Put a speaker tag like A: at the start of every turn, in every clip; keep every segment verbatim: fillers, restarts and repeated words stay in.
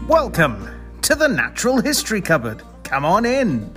A: Welcome to the Natural History Cupboard. Come on in.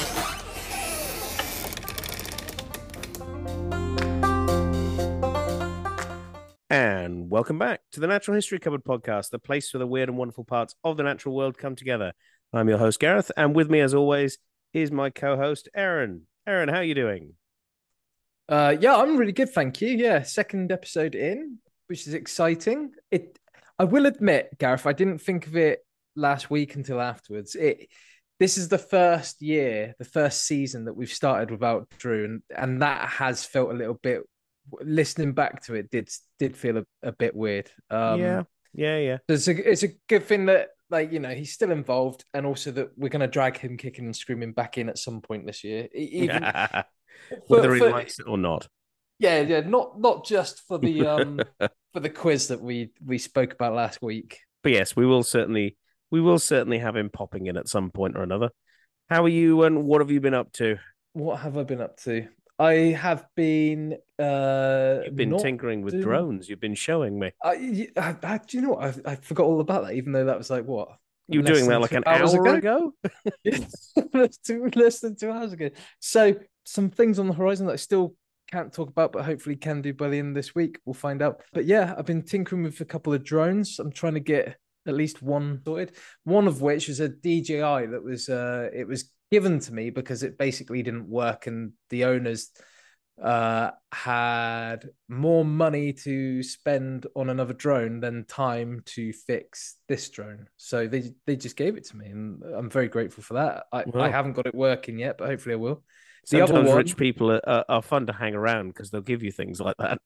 B: And welcome back to the Natural History Cupboard podcast, the place where the weird and wonderful parts of the natural world come together. I'm your host, Gareth, and with me, as always, is my co-host, Aaron. Aaron, how are you doing?
C: Uh, yeah, I'm really good, thank you. Yeah, second episode in, which is exciting. It, I will admit, Gareth, I didn't think of it last week until afterwards. It, this is the first year, the first season that we've started without Drew, and, and that has felt a little bit. Listening back to it, did did feel a, a bit weird. Um,
B: yeah, yeah, yeah.
C: It's a it's a good thing that, like, you know, he's still involved, and also that we're going to drag him kicking and screaming back in at some point this year, even
B: whether
C: for,
B: he
C: for,
B: likes it or not.
C: Yeah, yeah, not not just for the um for the quiz that we we spoke about last week.
B: But yes, we will certainly we will certainly have him popping in at some point or another. How are you, and what have you been up to?
C: What have I been up to? I have been. Uh,
B: You've been tinkering with
C: doing...
B: drones. You've been showing me.
C: I, I, I do you know what? I, I forgot all about that. Even though that was like what
B: you were doing that like an hour ago.
C: ago? less, than, less than two hours ago. So some things on the horizon that I still can't talk about, but hopefully can do by the end of this week. We'll find out. But yeah, I've been tinkering with a couple of drones. I'm trying to get at least one sorted. One of which is a D J I that was. Uh, it was given to me because it basically didn't work, and the owners uh had more money to spend on another drone than time to fix this drone, so they they just gave it to me, and I'm very grateful for that. I, well, I haven't got it working yet, but hopefully I will.
B: The Sometimes other one, rich people are, are, are fun to hang around because they'll give you things like that.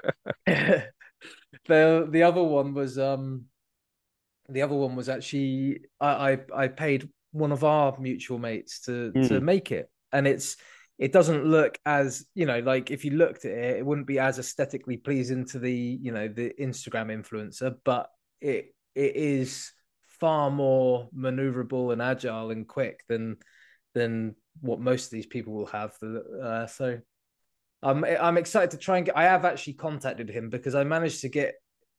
C: the the other one was um the other one was actually I I, I paid one of our mutual mates to mm. to make it, and it's it doesn't look as, you know, like if you looked at it, it wouldn't be as aesthetically pleasing to the, you know, the Instagram influencer, but it it is far more maneuverable and agile and quick than than what most of these people will have. Uh, so I'm I'm excited to try and get. I have actually contacted him because I managed to get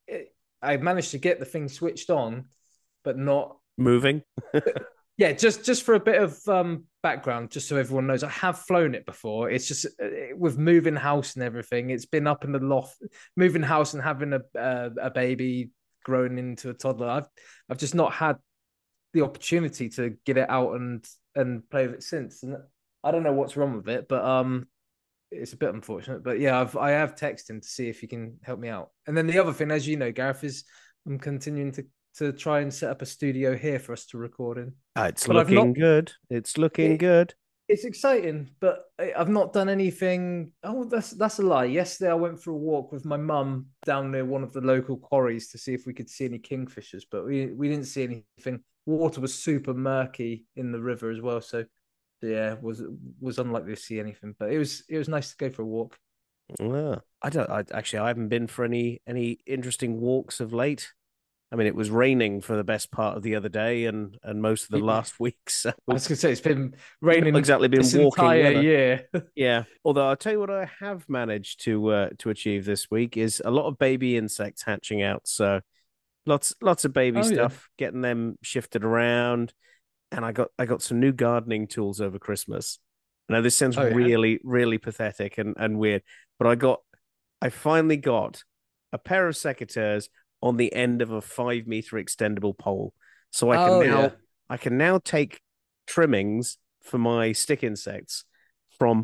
C: I managed to get the thing switched on, but not
B: moving.
C: Yeah, just just for a bit of um, background, just so everyone knows, I have flown it before. It's just uh, with moving house and everything. It's been up in the loft, moving house and having a uh, a baby growing into a toddler. I've I've just not had the opportunity to get it out and and play with it since. And I don't know what's wrong with it, but um, it's a bit unfortunate. But yeah, I've I have texted him to see if he can help me out. And then the other thing, as you know, Gareth, is I'm continuing to. to try and set up a studio here for us to record in.
B: Uh, it's but looking not, good. It's looking it, good.
C: It's exciting, but I've not done anything. Oh, that's that's a lie. Yesterday I went for a walk with my mum down near one of the local quarries to see if we could see any kingfishers, but we, we didn't see anything. Water was super murky in the river as well, so yeah, was was unlikely to see anything. But it was it was nice to go for a walk.
B: Yeah, I don't. I actually I haven't been for any any interesting walks of late. I mean, it was raining for the best part of the other day and, and most of the last weeks. So
C: I was going to say, it's been raining
B: exactly been
C: this
B: walking
C: entire
B: weather.
C: year.
B: Yeah. Although I'll tell you what I have managed to uh, to achieve this week is a lot of baby insects hatching out. So lots lots of baby
C: oh,
B: stuff,
C: yeah.
B: getting them shifted around. And I got I got some new gardening tools over Christmas. Now, this sounds oh, yeah. really, really pathetic and, and weird, but I got, I finally got a pair of secateurs on the end of a five meter extendable pole. So I can
C: oh,
B: now
C: yeah.
B: I can now take trimmings for my stick insects from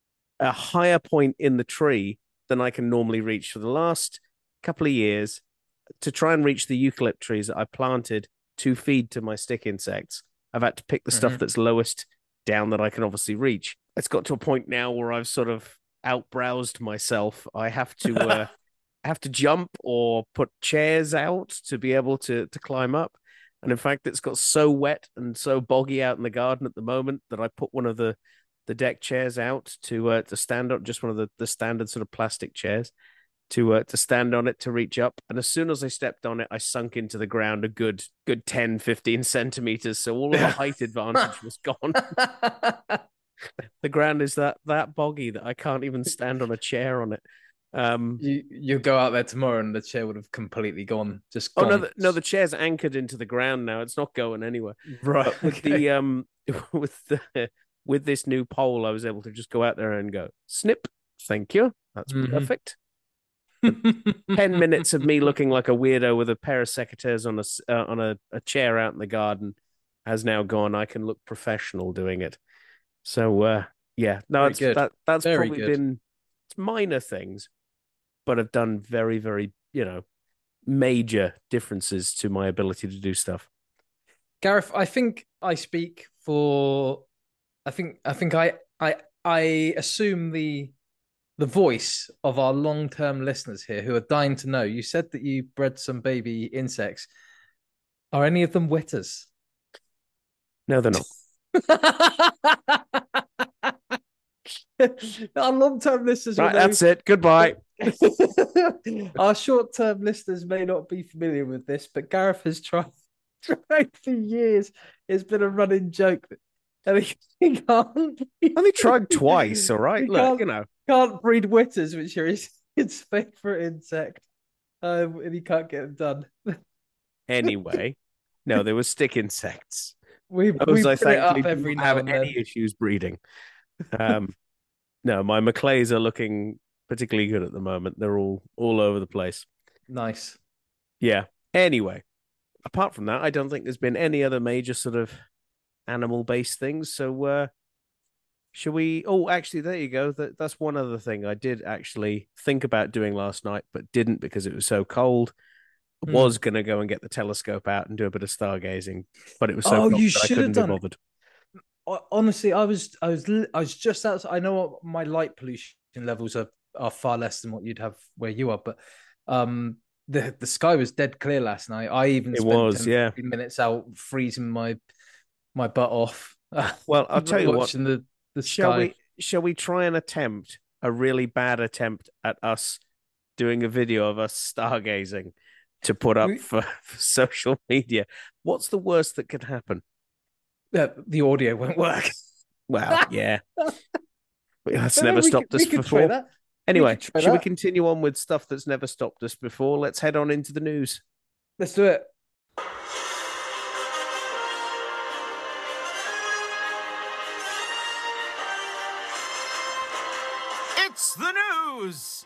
B: a higher point in the tree than I can normally reach. For the last couple of years, to try and reach the eucalypt trees that I planted to feed to my stick insects, I've had to pick the mm-hmm. stuff that's lowest down that I can obviously reach. It's got to a point now where I've sort of outbrowsed myself. I have to uh, have to jump or put chairs out to be able to to climb up. And in fact, it's got so wet and so boggy out in the garden at the moment that I put one of the the deck chairs out to uh, to stand up, just one of the, the standard sort of plastic chairs to uh, to stand on it to reach up. And as soon as I stepped on it, I sunk into the ground a good good ten, fifteen centimeters. So all of the height advantage was gone. The ground is that that boggy that I can't even stand on a chair on it. Um,
C: you you go out there tomorrow and the chair would have completely gone, just
B: oh
C: gone.
B: no, the, no, the chair's anchored into the ground now. It's not going anywhere.
C: Right.
B: But with
C: Okay.
B: the um, with the with this new pole, I was able to just go out there and go snip. Thank you. That's
C: Mhm.
B: perfect. Ten minutes of me looking like a weirdo with a pair of secateurs on a uh, on a, a chair out in the garden has now gone. I can look professional doing it. So uh, yeah, no,
C: Very
B: it's
C: good.
B: that that's
C: Very
B: probably
C: good.
B: been it's minor things, but have done very very you know major differences to my ability to do stuff.
C: Gareth, I think I speak for I think I think I I I assume the the voice of our long-term listeners here who are dying to know. You said that you bred some baby insects. Are any of them witters?
B: No, they're not.
C: Our long-term listeners
B: Right,
C: will know.
B: that's it. Goodbye.
C: Our short-term listeners may not be familiar with this, but Gareth has tried, tried for years. It's been a running joke, and he, he can't.
B: Only tried twice. All right,
C: He
B: look,
C: can't,
B: you know.
C: can't breed witters, which are his, his favorite insect, um, and he can't get them done.
B: Anyway, no, they were stick insects.
C: We
B: Those
C: we
B: I
C: put it
B: thankfully
C: up
B: do
C: every
B: not
C: now
B: have
C: and
B: any
C: then.
B: issues breeding. Um, no, my Maclays are looking particularly good at the moment. They're all all over the place.
C: Nice.
B: Yeah. Anyway, apart from that, I don't think there's been any other major sort of animal based things. So, uh, should we? Oh, actually, there you go. That that's one other thing I did actually think about doing last night, but didn't because it was so cold. I
C: Hmm.
B: was gonna go and get the telescope out and do a bit of stargazing, but it was so
C: Oh,
B: cold
C: you
B: that I
C: should have
B: couldn't be
C: done it.
B: bothered.
C: Honestly, I was I was I was just outside. I know what my light pollution levels are are far less than what you'd have where you are, but um the the sky was dead clear last night. I even
B: It
C: spent
B: was,
C: ten
B: yeah.
C: fifteen minutes out freezing my my butt off
B: Well, I'll tell you what.
C: watching the the
B: Shall
C: sky.
B: we? Shall we try and attempt a really bad attempt at us doing a video of us stargazing to put up
C: We,
B: for, for social media? What's the worst that could happen?
C: uh, the audio won't work.
B: Well, yeah, that's
C: But no,
B: never
C: we could
B: stopped
C: we
B: us
C: could try
B: before.
C: that. We
B: Anyway,
C: could try
B: should we
C: that.
B: continue on with stuff that's never stopped us before? Let's head on into the news.
C: Let's do it.
A: It's the news!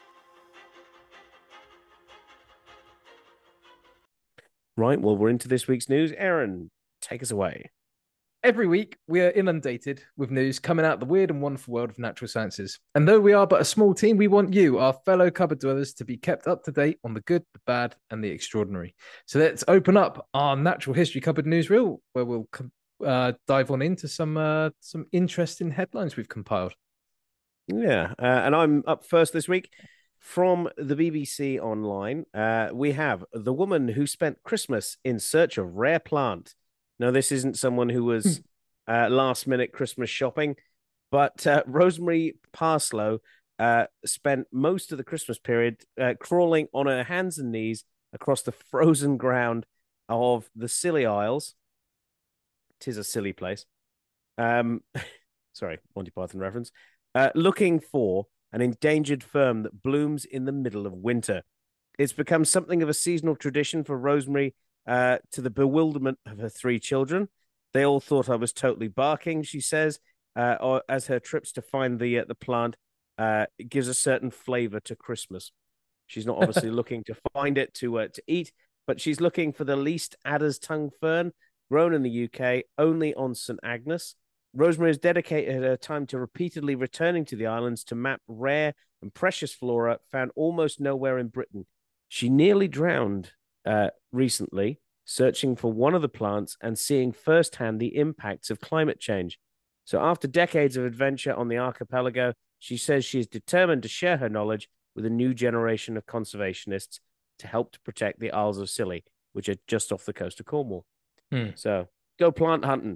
B: Right, well, we're into this week's news. Aaron, take us away.
C: Every week, we are inundated with news coming out of the weird and wonderful world of natural sciences. And though we are but a small team, we want you, our fellow cupboard dwellers, to be kept up to date on the good, the bad, and the extraordinary. So let's open up our natural history cupboard newsreel, where we'll uh, dive on into some uh, some interesting headlines we've compiled.
B: Yeah, uh, and I'm up first this week from the B B C Online. Uh, we have the woman who spent Christmas in search of rare plant. Now, this isn't someone who was uh, last minute Christmas shopping, but uh, Rosemary Parslow uh, spent most of the Christmas period uh, crawling on her hands and knees across the frozen ground of the Scilly Isles. Tis a silly place. Um, sorry, Monty Python reference. Uh, looking for an endangered fern that blooms in the middle of winter. It's become something of a seasonal tradition for Rosemary, uh, to the bewilderment of her three children. They all thought I was totally barking, she says, uh, or as her trips to find the uh, the plant uh, it gives a certain flavor to Christmas. She's not obviously looking to find it to uh, to eat, but she's looking for the least adder's tongue fern, grown in the U K only on Saint Agnes. Rosemary has dedicated her time to repeatedly returning to the islands to map rare and precious flora found almost nowhere in Britain. She nearly drowned uh, recently searching for one of the plants and seeing firsthand the impacts of climate change. So, after decades of adventure on the archipelago, she says she is determined to share her knowledge with a new generation of conservationists to help to protect the Isles of Scilly, which are just off the coast of Cornwall.
C: Hmm.
B: So, go plant hunting.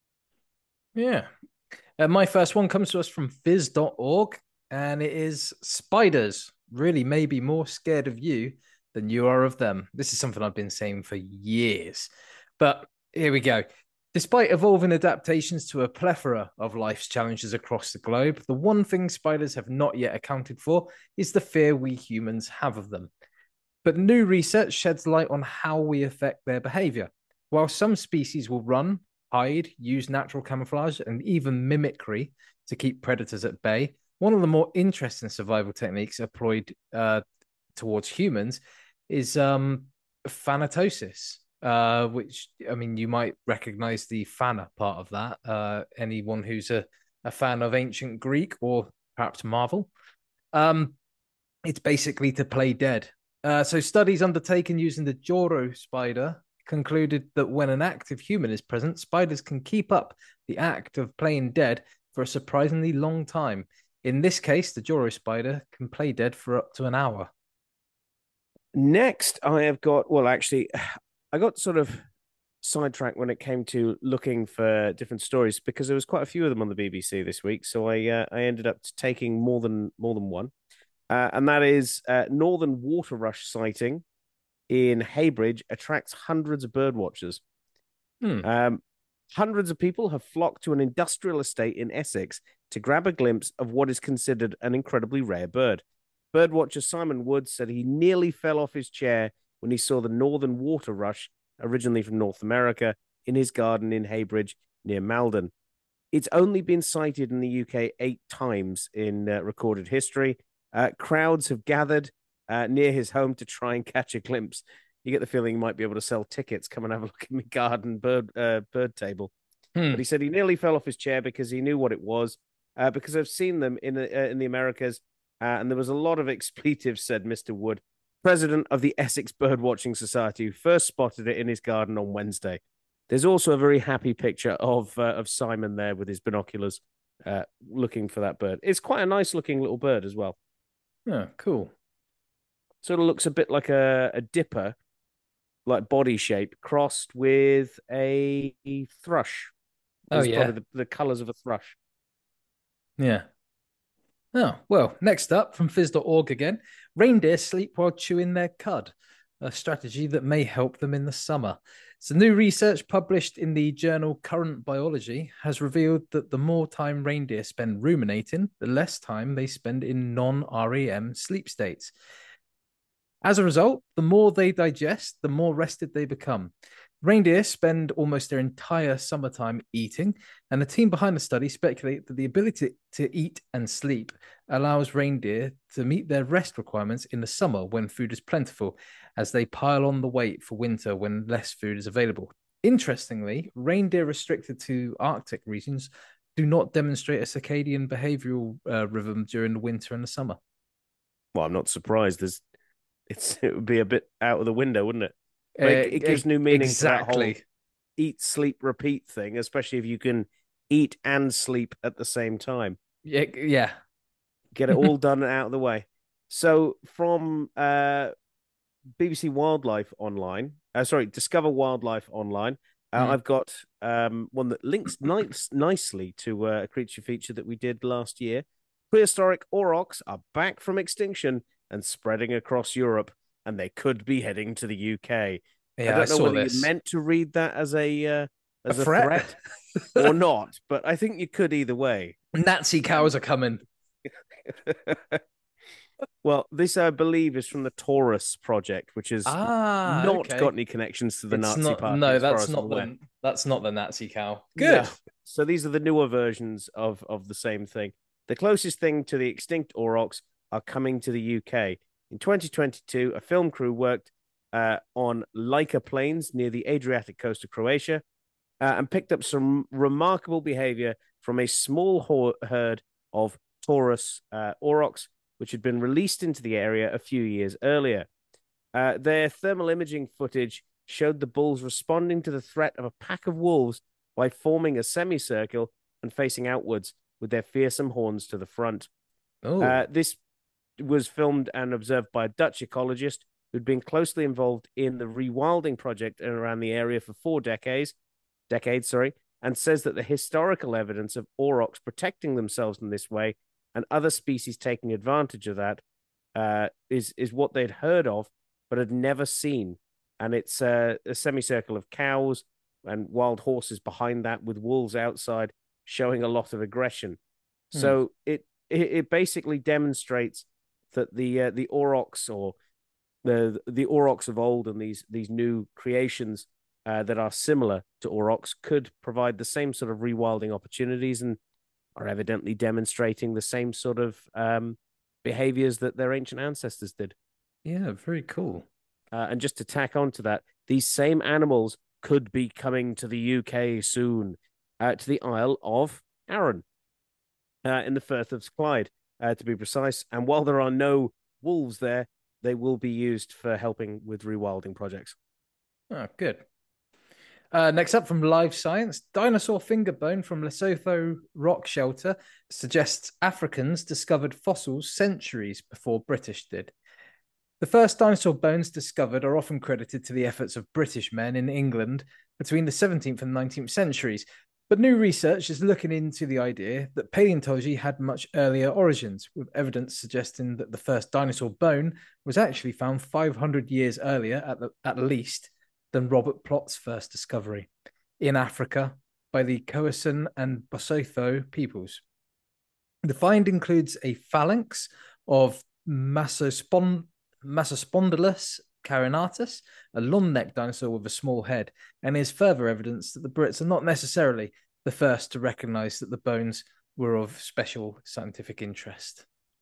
C: Yeah. Uh, my first one comes to us from viz dot org, and it is spiders really may be more scared of you than you are of them. This is something I've been saying for years. But here we go. Despite evolving adaptations to a plethora of life's challenges across the globe, the one thing spiders have not yet accounted for is the fear we humans have of them. But new research sheds light on how we affect their behavior. While some species will run, hide, use natural camouflage, and even mimicry to keep predators at bay, one of the more interesting survival techniques employed uh, towards humans is um, thanatosis, uh, which, I mean, you might recognize the thana part of that. Uh, anyone who's a, a fan of ancient Greek or perhaps Marvel. Um, it's basically to play dead. Uh, so studies undertaken using the Joro spider concluded that when an active human is present, spiders can keep up the act of playing dead for a surprisingly long time. In this case, the Joro spider can play dead for up to an hour.
B: Next, I have got, well, actually, I got sort of sidetracked when it came to looking for different stories because there was quite a few of them on the B B C this week. So I uh, I ended up taking more than more than one. Uh, and that is uh, northern water rush sighting in Heybridge attracts hundreds of bird watchers.
C: Hmm.
B: Um, hundreds of people have flocked to an industrial estate in Essex to grab a glimpse of what is considered an incredibly rare bird. Birdwatcher Simon Woods said he nearly fell off his chair when he saw the northern water rush, originally from North America, in his garden in Heybridge near Malden. It's only been sighted in the U K eight times in uh, recorded history. Uh, crowds have gathered uh, near his home to try and catch a glimpse. You get the feeling he might be able to sell tickets. Come and have a look at my garden bird uh, bird table.
C: Hmm.
B: But he said he nearly fell off his chair because he knew what it was. Uh, because I've seen them in uh, in the Americas, uh, and there was a lot of expletives, said Mister Wood, president of the Essex Birdwatching Society, who first spotted it in his garden on Wednesday. There's also a very happy picture of uh, of Simon there with his binoculars, uh, looking for that bird. It's quite a nice looking little bird as well.
C: Yeah, cool.
B: Sort of looks a bit like a, a dipper, like body shape, crossed with a thrush.
C: Oh,
B: It's
C: yeah.
B: probably the, the colours of a thrush.
C: Yeah. Oh, well, next up from phys dot org again, reindeer sleep while chewing their cud, a strategy that may help them in the summer. So new research published in the journal Current Biology has revealed that the more time reindeer spend ruminating, the less time they spend in non-R E M sleep states. As a result, the more they digest, the more rested they become. Reindeer spend almost their entire summertime eating, and the team behind the study speculate that the ability to eat and sleep allows reindeer to meet their rest requirements in the summer when food is plentiful, as they pile on the weight for winter when less food is available. Interestingly, reindeer restricted to Arctic regions do not demonstrate a circadian behavioral uh, rhythm during the winter and the summer.
B: Well, I'm not surprised. There's, it's it would be a bit out of the window, wouldn't it? But
C: Uh,
B: it, it gives new meaning
C: exactly.
B: to that whole eat, sleep, repeat thing, especially if you can eat and sleep at the same time.
C: Yeah, yeah.
B: Get it all done and out of the way. So from uh, B B C Wildlife Online, uh, sorry, Discover Wildlife Online, uh,
C: Mm.
B: I've got um, one that links nice, nicely to uh, a creature feature that we did last year. Prehistoric aurochs are back from extinction and spreading across Europe, and they could be heading to the U K.
C: Yeah,
B: I don't
C: I
B: know
C: saw
B: whether
C: this.
B: you meant to read that as a uh, as
C: A
B: a,
C: threat?
B: threat, or not, but I think you could either way.
C: Nazi cows are coming.
B: Well, this I believe is from the Taurus project, which has
C: Ah,
B: not
C: okay.
B: got any connections to the
C: It's
B: Nazi
C: not.
B: party.
C: No,
B: as far
C: that's
B: as I'm
C: not
B: aware.
C: the. That's not the Nazi cow. Good.
B: No. So these are the newer versions of of the same thing. The closest thing to the extinct aurochs are coming to the U K. In twenty twenty-two, a film crew worked uh, on Lika Plains near the Adriatic coast of Croatia uh, and picked up some remarkable behavior from a small ho- herd of Taurus uh, aurochs, which had been released into the area a few years earlier. Uh, their thermal imaging footage showed the bulls responding to the threat of a pack of wolves by forming a semicircle and facing outwards with their fearsome horns to the front.
C: Oh,
B: Uh, this was filmed and observed by a Dutch ecologist who'd been closely involved in the rewilding project around the area for four decades, decades, sorry, and says that the historical evidence of aurochs protecting themselves in this way and other species taking advantage of that uh, is is what they'd heard of but had never seen. And it's uh, a semicircle of cows and wild horses behind that with wolves outside showing a lot of aggression.
C: Hmm.
B: So it, it it basically demonstrates that the uh, the aurochs or the the aurochs of old and these these new creations uh, that are similar to aurochs could provide the same sort of rewilding opportunities and are evidently demonstrating the same sort of um, behaviors that their ancient ancestors did.
C: Yeah, very cool.
B: Uh, and just to tack on to that, these same animals could be coming to the U K soon, uh, to the Isle of Arran, uh, in the Firth of Clyde, uh, to be precise. And while there are no wolves there, they will be used for helping with rewilding projects.
C: Oh, good. Uh, next up from Live Science, dinosaur finger bone from Lesotho rock shelter suggests Africans discovered fossils centuries before British did. The first dinosaur bones discovered are often credited to the efforts of British men in England between the seventeenth and nineteenth centuries, but new research is looking into the idea that paleontology had much earlier origins, with evidence suggesting that the first dinosaur bone was actually found five hundred years earlier at, the, at least than Robert Plott's first discovery in Africa by the Khoisan and Bosotho peoples. The find includes a phalanx of Massospond- Massospondylus carinatus, a long-necked dinosaur with a small head, and is further evidence that the Brits are not necessarily the first to recognize that the bones were of special scientific interest.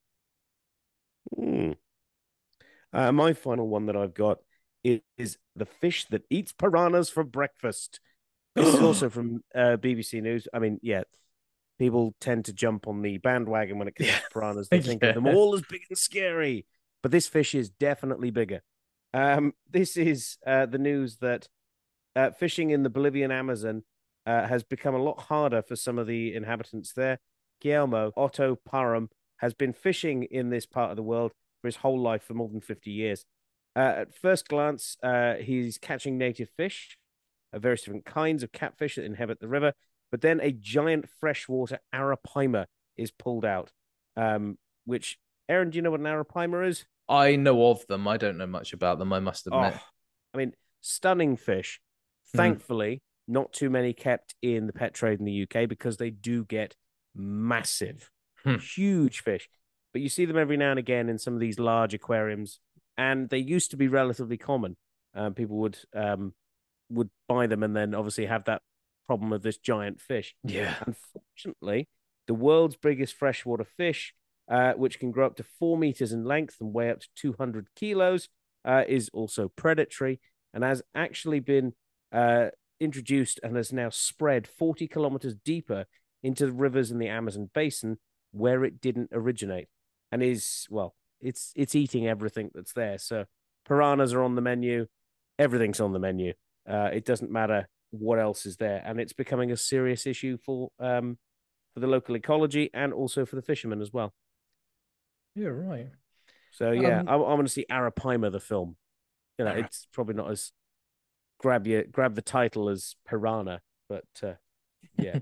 B: Hmm. Uh, my final one that I've got is, is the fish that eats piranhas for breakfast. This is also from uh, B B C News. I mean, yeah, people tend to jump on the bandwagon when it comes
C: Yeah.
B: to piranhas. They think
C: Yeah.
B: of them all as big and scary, but this fish is definitely bigger. Um, this is uh, the news that uh, fishing in the Bolivian Amazon uh, has become a lot harder for some of the inhabitants there. Guillermo Otto Parum has been fishing in this part of the world for his whole life, for more than fifty years. Uh, at first glance, uh, he's catching native fish, uh, various different kinds of catfish that inhabit the river, but then a giant freshwater arapaima is pulled out, um, which, Aaron, do you know what an arapaima is?
C: I know of them. I don't know much about them, I must admit.
B: Oh, I mean, stunning fish.
C: Mm.
B: Thankfully, not too many kept in the pet trade in the U K because they do get massive,
C: Hmm.
B: huge fish. But you see them every now and again in some of these large aquariums, and they used to be relatively common. Um, people would um, would buy them and then obviously have that problem of this giant fish.
C: Yeah.
B: Unfortunately, the world's biggest freshwater fish, uh, which can grow up to four meters in length and weigh up to two hundred kilos, uh, is also predatory and has actually been uh, introduced and has now spread forty kilometers deeper into the rivers in the Amazon basin where it didn't originate, and is, well, it's it's eating everything that's there. So piranhas are on the menu, everything's on the menu. Uh, it doesn't matter what else is there, and it's becoming a serious issue for um for the local ecology and also for the fishermen as well.
C: Yeah, right.
B: So yeah,
C: Um,
B: I, I want to see Arapaima the film. You know,
C: Ara-
B: it's probably not as grab you grab the title as Piranha, but uh, yeah.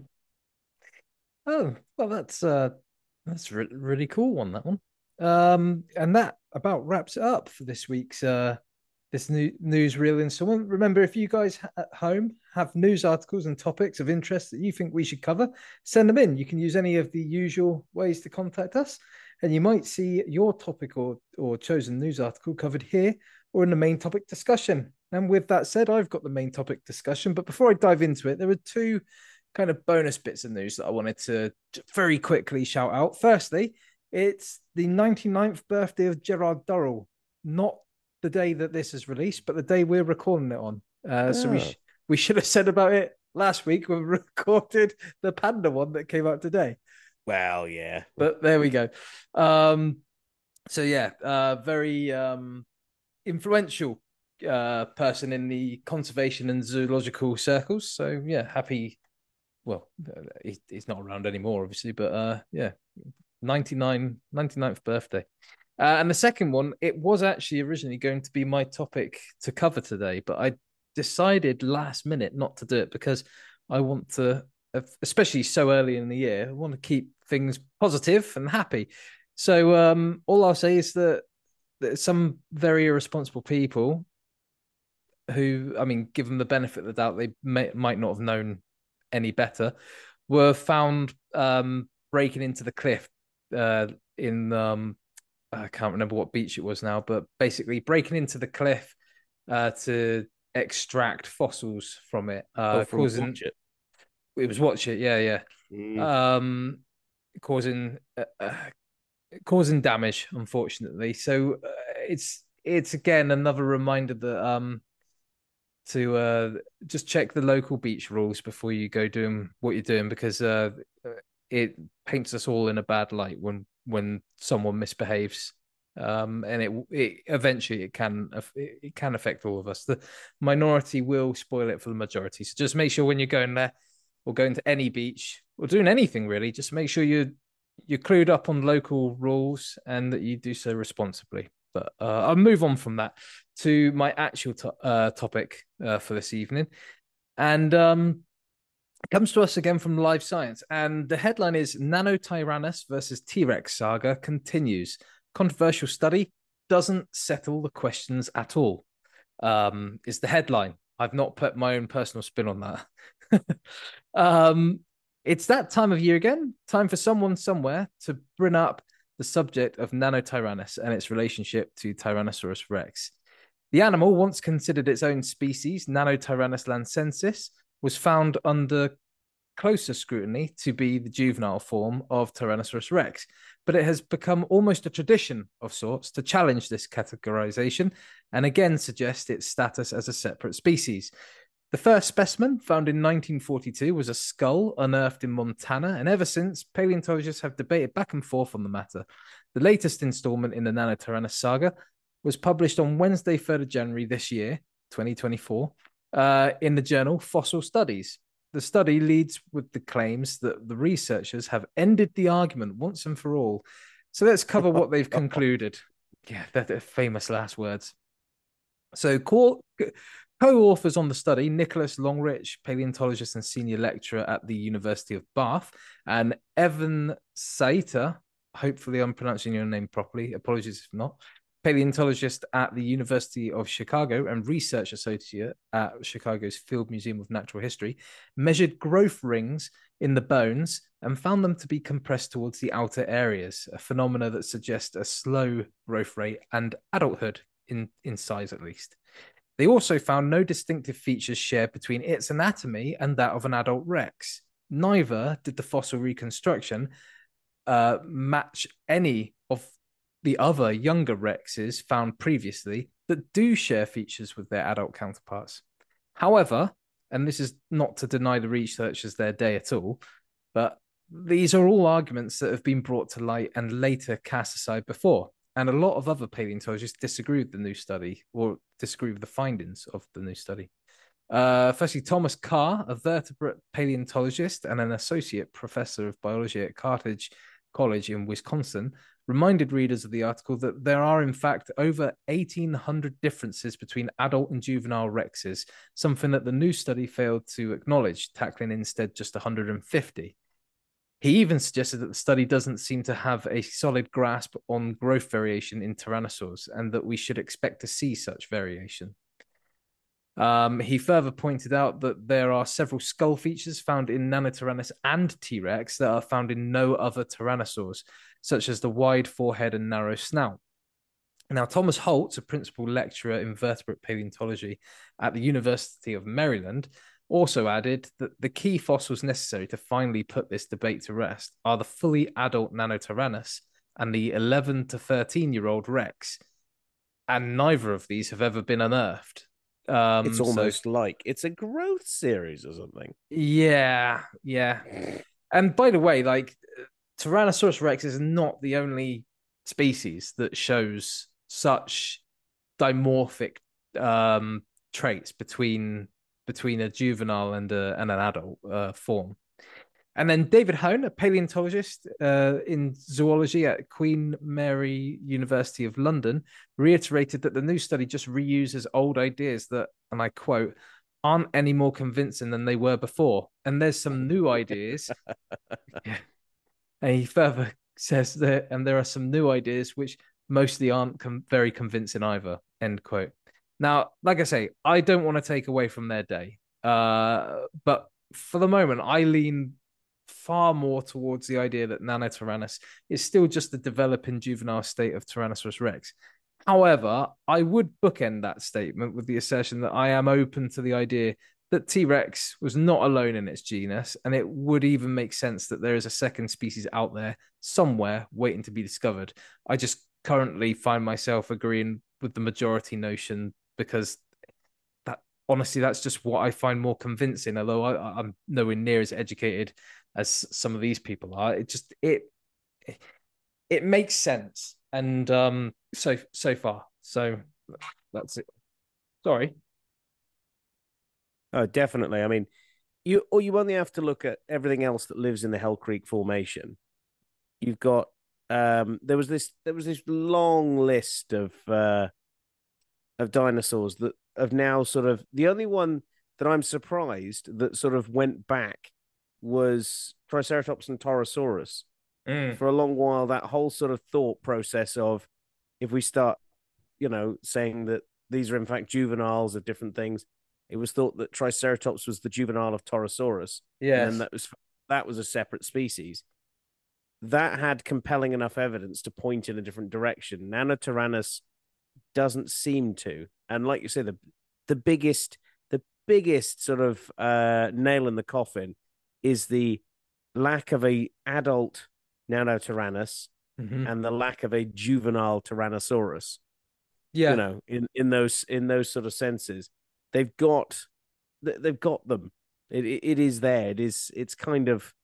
C: Oh, well, that's uh that's re- really cool one, that one. Um, and that about wraps it up for this week's uh this new newsreel installment. Remember, if you guys ha- at home have news articles and topics of interest that you think we should cover, send them in. You can use any of the usual ways to contact us, and you might see your topic or or chosen news article covered here or in the main topic discussion. And with that said, I've got the main topic discussion. But before I dive into it, there are two kind of bonus bits of news that I wanted to very quickly shout out. Firstly, it's the ninety-ninth birthday of Gerard Durrell, not the day that this is released, but the day we're recording it on. Uh, oh. So we sh- we should have said about it last week when we recorded the Panda one that came out today.
B: Well, yeah.
C: But there we go. Um, so yeah, uh, very um, influential uh, person in the conservation and zoological circles. So yeah, happy. Well, he, he's not around anymore, obviously, but uh, yeah, ninety-nine, ninety-ninth birthday. Uh, and the second one, it was actually originally going to be my topic to cover today, but I decided last minute not to do it because I want to, especially so early in the year, I want to keep things positive and happy. So um, all I'll say is that, that some very irresponsible people who, I mean, give them the benefit of the doubt, they may, might not have known any better, were found um, breaking into the cliff uh, in, um, I can't remember what beach it was now, but basically breaking into the cliff uh, to extract fossils from it, uh,
B: oh, from
C: causing
B: Watch It.
C: it was Watch It, yeah, yeah,
B: Mm.
C: um, causing uh, uh, causing damage, unfortunately. So uh, it's it's again another reminder that um to uh just check the local beach rules before you go doing what you're doing, because uh it paints us all in a bad light when when someone misbehaves, um and it it eventually it can it can affect all of us. The minority will spoil it for the majority, so just make sure when you're going there or going to any beach or doing anything really, just make sure you're you're clued up on local rules and that you do so responsibly. But uh, I'll move on from that to my actual to- uh, topic uh, for this evening. And um, it comes to us again from Live Science. And the headline is Nanotyrannus versus T-Rex saga continues. Controversial study doesn't settle the questions at all, um, is the headline. I've not put my own personal spin on that. um, it's that time of year again. Time for someone somewhere to bring up the subject of Nanotyrannus and its relationship to Tyrannosaurus rex. The animal, once considered its own species, Nanotyrannus lancensis, was found under closer scrutiny to be the juvenile form of Tyrannosaurus rex, but it has become almost a tradition of sorts to challenge this categorization and again suggest its status as a separate species. The first specimen, found in nineteen forty-two, was a skull unearthed in Montana, and ever since, paleontologists have debated back and forth on the matter. The latest installment in the Nanotyrannus saga was published on Wednesday, third of January this year, twenty twenty-four, uh, in the journal Fossil Studies. The study leads with the claims that the researchers have ended the argument once and for all. So let's cover what they've concluded. Yeah, they're famous last words. So, co- co-authors on the study, Nicholas Longrich, paleontologist and senior lecturer at the University of Bath, and Evan Saiter, hopefully I'm pronouncing your name properly, apologies if not, paleontologist at the University of Chicago and research associate at Chicago's Field Museum of Natural History, measured growth rings in the bones and found them to be compressed towards the outer areas, a phenomena that suggests a slow growth rate and adulthood in, in size at least. They also found no distinctive features shared between its anatomy and that of an adult rex. Neither did the fossil reconstruction uh, match any of the other younger rexes found previously that do share features with their adult counterparts. However, and this is not to deny the researchers their day at all, but these are all arguments that have been brought to light and later cast aside before. And a lot of other paleontologists disagree with the new study or disagree with the findings of the new study. Uh, firstly, Thomas Carr, a vertebrate paleontologist and an associate professor of biology at Carthage College in Wisconsin, reminded readers of the article that there are, in fact, over eighteen hundred differences between adult and juvenile rexes, something that the new study failed to acknowledge, tackling instead just one hundred fifty. He even suggested that the study doesn't seem to have a solid grasp on growth variation in tyrannosaurs and that we should expect to see such variation. Um, he further pointed out that there are several skull features found in Nanotyrannus and T-Rex that are found in no other tyrannosaurs, such as the wide forehead and narrow snout. Now, Thomas Holtz, a principal lecturer in vertebrate paleontology at the University of Maryland, also added that the key fossils necessary to finally put this debate to rest are the fully adult Nanotyrannus and the eleven to thirteen-year-old Rex, and neither of these have ever been unearthed.
B: Um, it's almost so, like it's a growth series or something.
C: Yeah, yeah. And by the way, like Tyrannosaurus Rex is not the only species that shows such dimorphic um, traits between between a juvenile and a, and an adult uh, form. And then David Hone, a paleontologist uh, in zoology at Queen Mary University of London, reiterated that the new study just reuses old ideas that, and I quote, aren't any more convincing than they were before. And there's some new ideas. Yeah. And he further says that, and there are some new ideas which mostly aren't com- very convincing either, end quote. Now, like I say, I don't want to take away from their day. Uh, but for the moment, I lean far more towards the idea that Nanotyrannus is still just the developing juvenile state of Tyrannosaurus Rex. However, I would bookend that statement with the assertion that I am open to the idea that T Rex was not alone in its genus, and it would even make sense that there is a second species out there somewhere waiting to be discovered. I just currently find myself agreeing with the majority notion because that honestly, that's just what I find more convincing. Although I, I'm nowhere near as educated as some of these people are, it just it it makes sense. And um, so so far, so that's it. Sorry.
B: Oh, definitely. I mean, you or you only have to look at everything else that lives in the Hell Creek Formation. You've got um, there was this there was this long list of uh, of dinosaurs that have now sort of the only one that I'm surprised that sort of went back was Triceratops and Torosaurus.
C: Mm.
B: For a long while, that whole sort of thought process of if we start, you know, saying that these are in fact juveniles of different things, it was thought that Triceratops was the juvenile of Torosaurus, and then
C: Yes.
B: that was that was a separate species. That had compelling enough evidence to point in a different direction. Nanotyrannus doesn't seem to, and like you say, the the biggest the biggest sort of uh, nail in the coffin is the lack of a adult Nanotyrannus
C: Mm-hmm.
B: and the lack of a juvenile Tyrannosaurus.
C: Yeah.
B: You know, in in those in those sort of senses, they've got they've got them. It it is there. It is it's kind of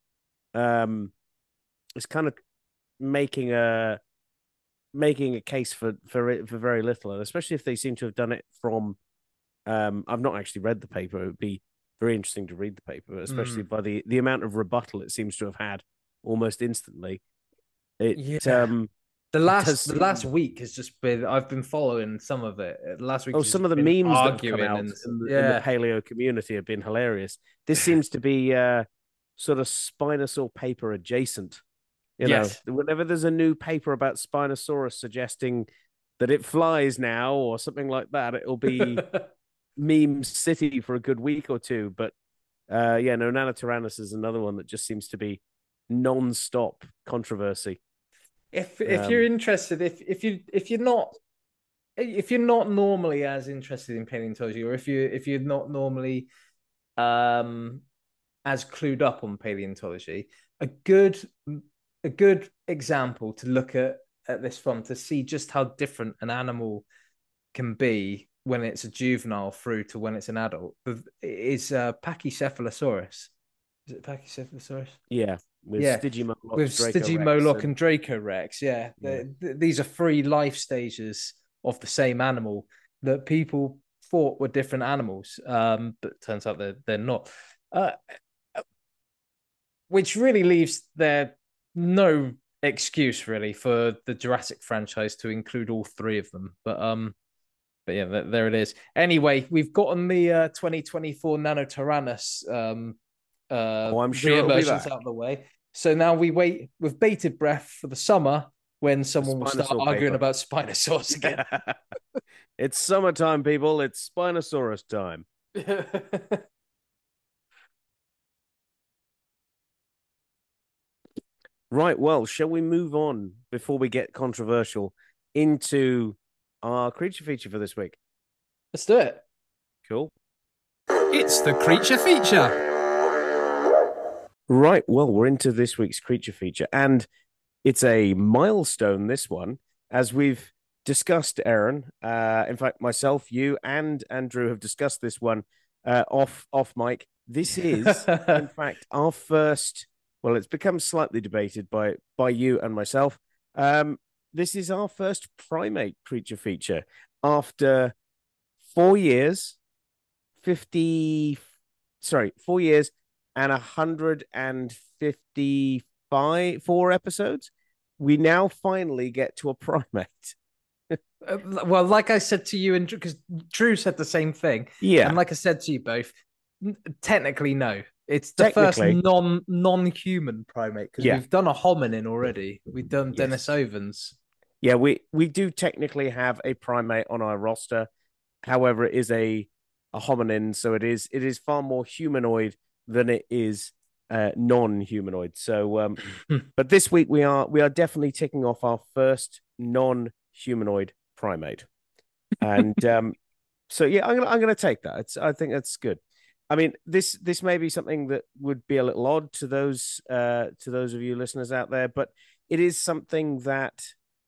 B: um it's kind of making a making a case for for it for very little, and especially if they seem to have done it from um I've not actually read the paper. It would be very interesting to read the paper, especially
C: Mm.
B: by the the amount of rebuttal it seems to have had almost instantly. It
C: Yeah.
B: um
C: The
B: it does
C: last the last
B: seem.
C: week has just been I've been following some of it. The last week
B: Oh,
C: has just
B: some of the
C: been
B: memes that have come
C: arguing
B: out
C: and
B: in the, in the
C: yeah.
B: paleo community have been hilarious. This seems to be uh, sort of Spinosaur paper adjacent. You know,
C: Yes.
B: whenever there's a new paper about Spinosaurus suggesting that it flies now or something like that, it'll be meme city for a good week or two. But uh, yeah, no, Nanotyrannus is another one that just seems to be non-stop controversy.
C: if if you're
B: Um,
C: interested, if if you if you're not if you're not normally as interested in paleontology, or if you if you're not normally um as clued up on paleontology, a good a good example to look at at this from to see just how different an animal can be when it's a juvenile through to when it's an adult is uh, Pachycephalosaurus. Is it Pachycephalosaurus?
B: yeah, with
C: Yeah,
B: Stygimoloch,
C: with
B: Dracorex,
C: Stygimoloch
B: and
C: and Dracorex. Yeah,
B: yeah.
C: th- these are three life stages of the same animal that people thought were different animals, um, but turns out they're they're not. Uh, which really leaves there no excuse really for the Jurassic franchise to include all three of them. But um, but yeah, th- there it is. Anyway, we've gotten the uh, twenty twenty-four Nanotyrannus um uh
B: Oh, I'm sure it'll be
C: re-emergence
B: back.
C: out of the way. So now we wait with bated breath for the summer when
B: The
C: someone will start
B: Spinosaur
C: arguing
B: paper.
C: about Spinosaurus again.
B: It's summertime, people. It's Spinosaurus time. Right. Well, shall we move on before we get controversial into our creature feature for this week?
C: Let's do it.
B: Cool.
A: It's the creature feature.
B: Right. Well, we're into this week's creature feature, and it's a milestone, this one, as we've discussed, Aaron. Uh, in fact, myself, you, and Andrew have discussed this one uh, off off mic. This is, in fact, our first. Well, it's become slightly debated by by you and myself. Um, this is our first primate creature feature after four years, fifty. Sorry, four years and one hundred fifty-five four episodes. We now finally get to a primate.
C: Uh, well, like I said to you, and because Drew said the same thing,
B: Yeah,
C: and like I said to you both, n- technically no, it's the first
B: technically,
C: non non human primate because
B: yeah,
C: we've done a hominin already. We've done
B: yes,
C: Denisovans.
B: yeah. We we do technically have a primate on our roster. However, it is a a hominin, so it is it is far more humanoid than it is uh, non-humanoid. So, um, but this week we are we are definitely ticking off our first non-humanoid primate, and um, so yeah, I'm gonna I'm gonna take that. It's I think that's good. I mean, this this may be something that would be a little odd to those uh, to those of you listeners out there, but it is something that,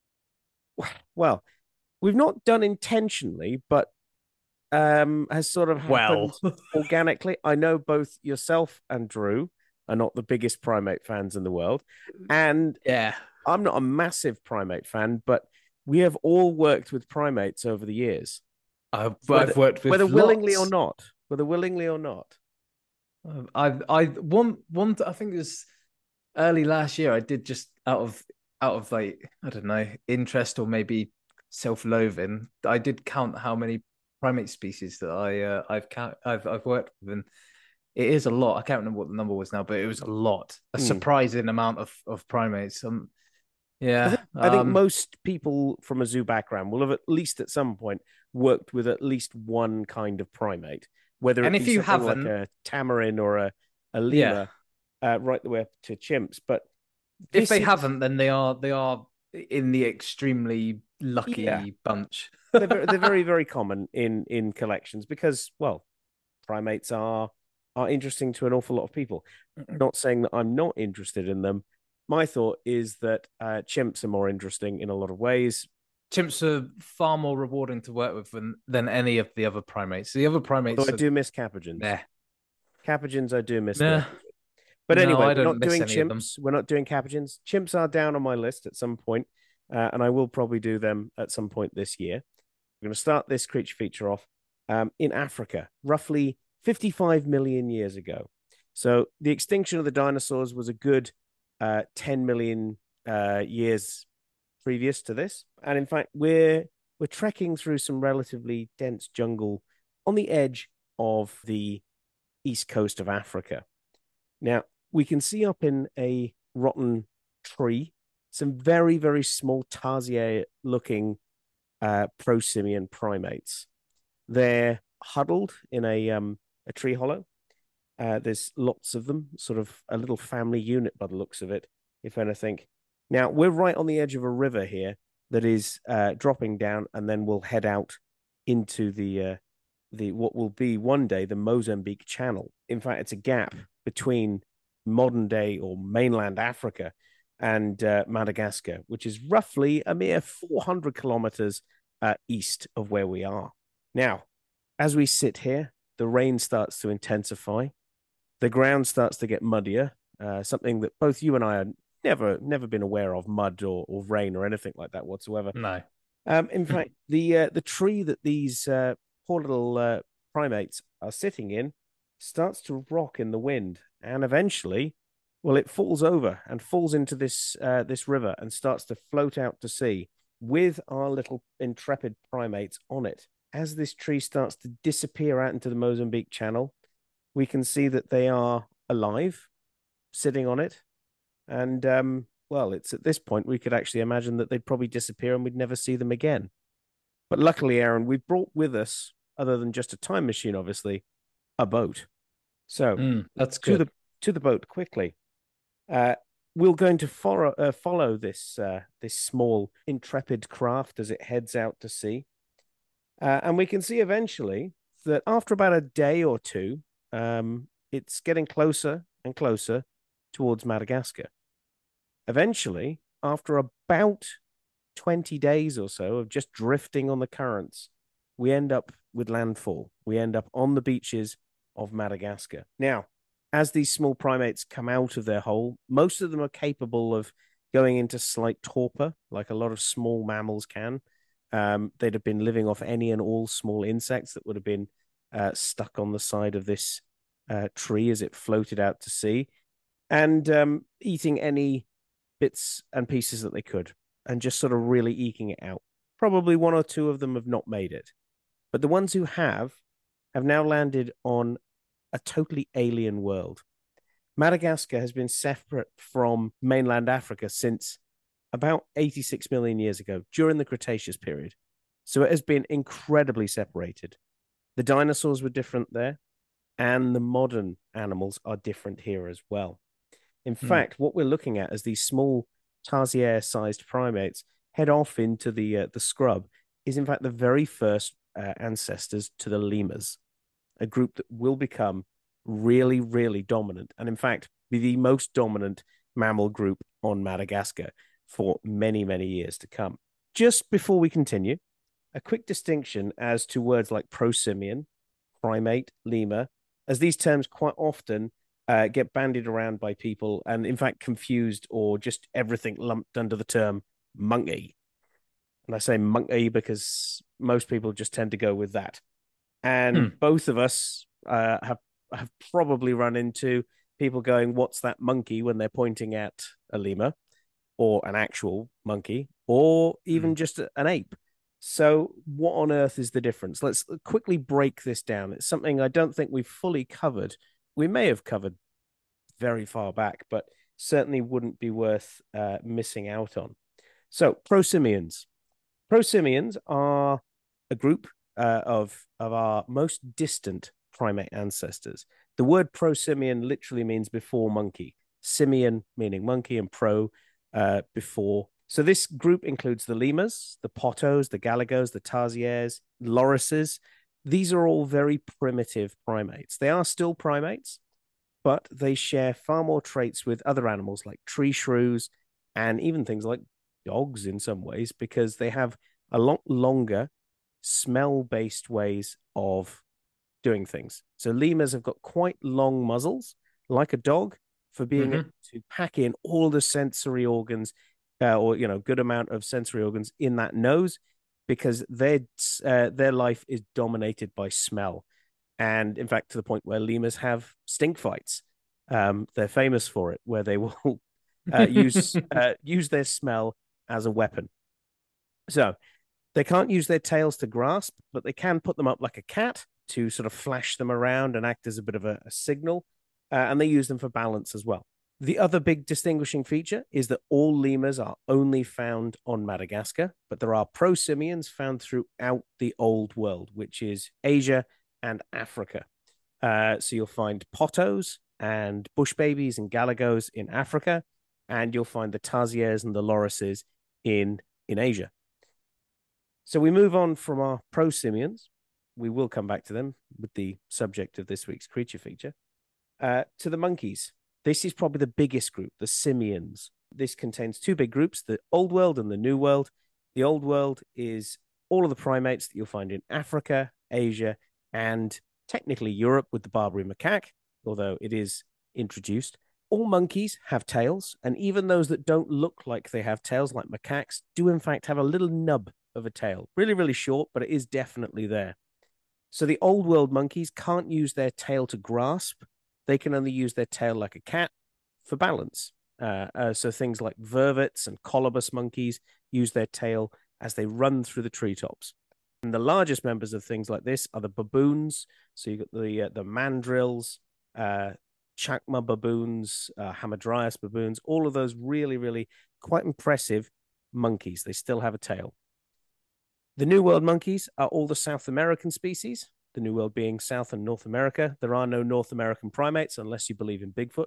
B: well, we've not done intentionally, but um, has sort of happened
C: Well,
B: organically. I know both yourself and Drew are not the biggest primate fans in the world, and
C: yeah.
B: I'm not a massive primate fan, but we have all worked with primates over the years,
C: I've,
B: whether,
C: I've worked with
B: whether willingly or
C: lots.
B: not, whether willingly or not.
C: I I one one I think it was early last year. I did just out of out of like I don't know interest or maybe self-loathing. I did count how many primate species that I uh, I've count I've I've worked with, and it is a lot. I can't remember what the number was now, but it was a lot, a
B: Mm.
C: surprising amount of of primates. Um,
B: I
C: yeah,
B: think I think
C: um,
B: most people from a zoo background will have at least at some point worked with at least one kind of primate, whether
C: and
B: it
C: if
B: be
C: you
B: something like
C: haven't,
B: a tamarin or a, a
C: yeah,
B: lemur, uh, right the way up to chimps. But
C: if
B: this
C: they
B: is,
C: haven't, then they are they are in the extremely
B: yeah,
C: lucky bunch.
B: they're very, they're very very common in in collections because, well, primates are are interesting to an awful lot of people. Not saying that I'm not interested in them. My thought is that uh, chimps are more interesting in a lot of ways.
C: Chimps are far more rewarding to work with than, than any of the other primates. The other
B: Although I
C: primates are
B: do miss capuchins.
C: nah.
B: Capuchins I do miss
C: Nah.
B: working with. But
C: No,
B: anyway,
C: I
B: we're
C: don't
B: not
C: miss
B: doing
C: any of them.
B: chimps. We're not doing capuchins. Chimps are down on my list at some point, uh, and I will probably do them at some point this year. We're going to start this creature feature off um, in Africa, roughly fifty-five million years ago. So the extinction of the dinosaurs was a good uh, ten million uh, years previous to this, and in fact, we're we're trekking through some relatively dense jungle on the edge of the east coast of Africa. Now, we can see up in a rotten tree some very, very small tarsier looking uh, prosimian primates. They're huddled in a, um, a tree hollow. Uh, there's lots of them, sort of a little family unit by the looks of it, if anything. Now, we're right on the edge of a river here that is uh, dropping down, and then we'll head out into the uh, the what will be one day the Mozambique Channel. In fact, it's a gap between modern day or mainland Africa and uh, Madagascar, which is roughly a mere four hundred kilometers uh, east of where we are. Now, as we sit here, the rain starts to intensify. The ground starts to get muddier, uh, something that both you and I are never, never been aware of, mud or, or rain or anything like that whatsoever.
C: No.
B: Um, in fact, the uh, the tree that these uh, poor little uh, primates are sitting in starts to rock in the wind, and eventually, well, it falls over and falls into this uh, this river and starts to float out to sea with our little intrepid primates on it. As this tree starts to disappear out into the Mozambique Channel, we can see that they are alive, sitting on it, and um, well, it's at this point we could actually imagine that they'd probably disappear and we'd never see them again. But luckily, Aaron, we've brought with us, other than just a time machine, obviously, a boat. So
C: Mm, that's
B: to
C: good.
B: the to the boat quickly. Uh, we're going to follow uh, follow this uh, this small intrepid craft as it heads out to sea, uh, and we can see eventually that after about a day or two, um, it's getting closer and closer towards Madagascar. Eventually, after about twenty days or so of just drifting on the currents, we end up with landfall. We end up on the beaches of Madagascar. Now, as these small primates come out of their hole, most of them are capable of going into slight torpor, like a lot of small mammals can. Um, they'd have been living off any and all small insects that would have been uh, stuck on the side of this uh, tree as it floated out to sea, and um, eating any bits and pieces that they could, and just sort of really eking it out. Probably one or two of them have not made it, but the ones who have have now landed on a totally alien world. Madagascar has been separate from mainland Africa since about eighty-six million years ago, during the Cretaceous period. So it has been incredibly separated. The dinosaurs were different there, and the modern animals are different here as well. In
C: Hmm.
B: fact, what we're looking at is these small tarsier-sized primates head off into the uh, the scrub is in fact the very first uh, ancestors to the lemurs, a group that will become really, really dominant, and in fact be the most dominant mammal group on Madagascar for many, many years to come. Just before we continue, a quick distinction as to words like prosimian, primate, lemur, as these terms quite often uh, get bandied around by people and, in fact, confused or just everything lumped under the term monkey. And I say monkey because most people just tend to go with that. And
C: Hmm.
B: both of us uh, have have probably run into people going, "What's that monkey?" when they're pointing at a lemur or an actual monkey or even
C: Hmm.
B: just an ape. So, what on earth is the difference? Let's quickly break this down. It's something I don't think we've fully covered. We may have covered very far back, but certainly wouldn't be worth uh, missing out on. So, prosimians. Prosimians are a group uh, of, of our most distant primate ancestors. The word prosimian literally means before monkey, simian meaning monkey, and pro uh, before. So this group includes the lemurs, the potos, the galagos, the tarsiers, lorises. These are all very primitive primates. They are still primates, but they share far more traits with other animals like tree shrews and even things like dogs in some ways, because they have a lot longer smell-based ways of doing things. So lemurs have got quite long muzzles, like a dog, for being
C: Mm-hmm.
B: able to pack in all the sensory organs, uh, or you know, good amount of sensory organs in that nose, because their uh, their life is dominated by smell, and in fact, to the point where lemurs have stink fights. Um, they're famous for it, where they will uh, use uh, use their smell as a weapon. So they can't use their tails to grasp, but they can put them up like a cat to sort of flash them around and act as a bit of a, a signal. Uh, and they use them for balance as well. The other big distinguishing feature is that all lemurs are only found on Madagascar, but there are prosimians found throughout the old world, which is Asia and Africa. Uh, so you'll find potos and bush babies and galagos in Africa, and you'll find the tarsiers and the lorises in, in Asia. So we move on from our prosimians. We will come back to them with the subject of this week's creature feature, uh, to the monkeys. This is probably the biggest group, the simians. This contains two big groups, the Old World and the New World. The Old World is all of the primates that you'll find in Africa, Asia, and technically Europe with the Barbary macaque, although it is introduced. All monkeys have tails, and even those that don't look like they have tails, like macaques, do in fact have a little nub of a tail. Really, really short, but it is definitely there. So the old world monkeys can't use their tail to grasp. They can only use their tail like a cat for balance. Uh, uh, so things like vervets and colobus monkeys use their tail as they run through the treetops. And the largest members of things like this are the baboons. So you've got the uh, the mandrills, uh, chacma baboons, uh, hamadryas baboons, all of those really, really quite impressive monkeys. They still have a tail. The New World monkeys are all the South American species, the New World being South and North America. There are no North American primates unless you believe in Bigfoot.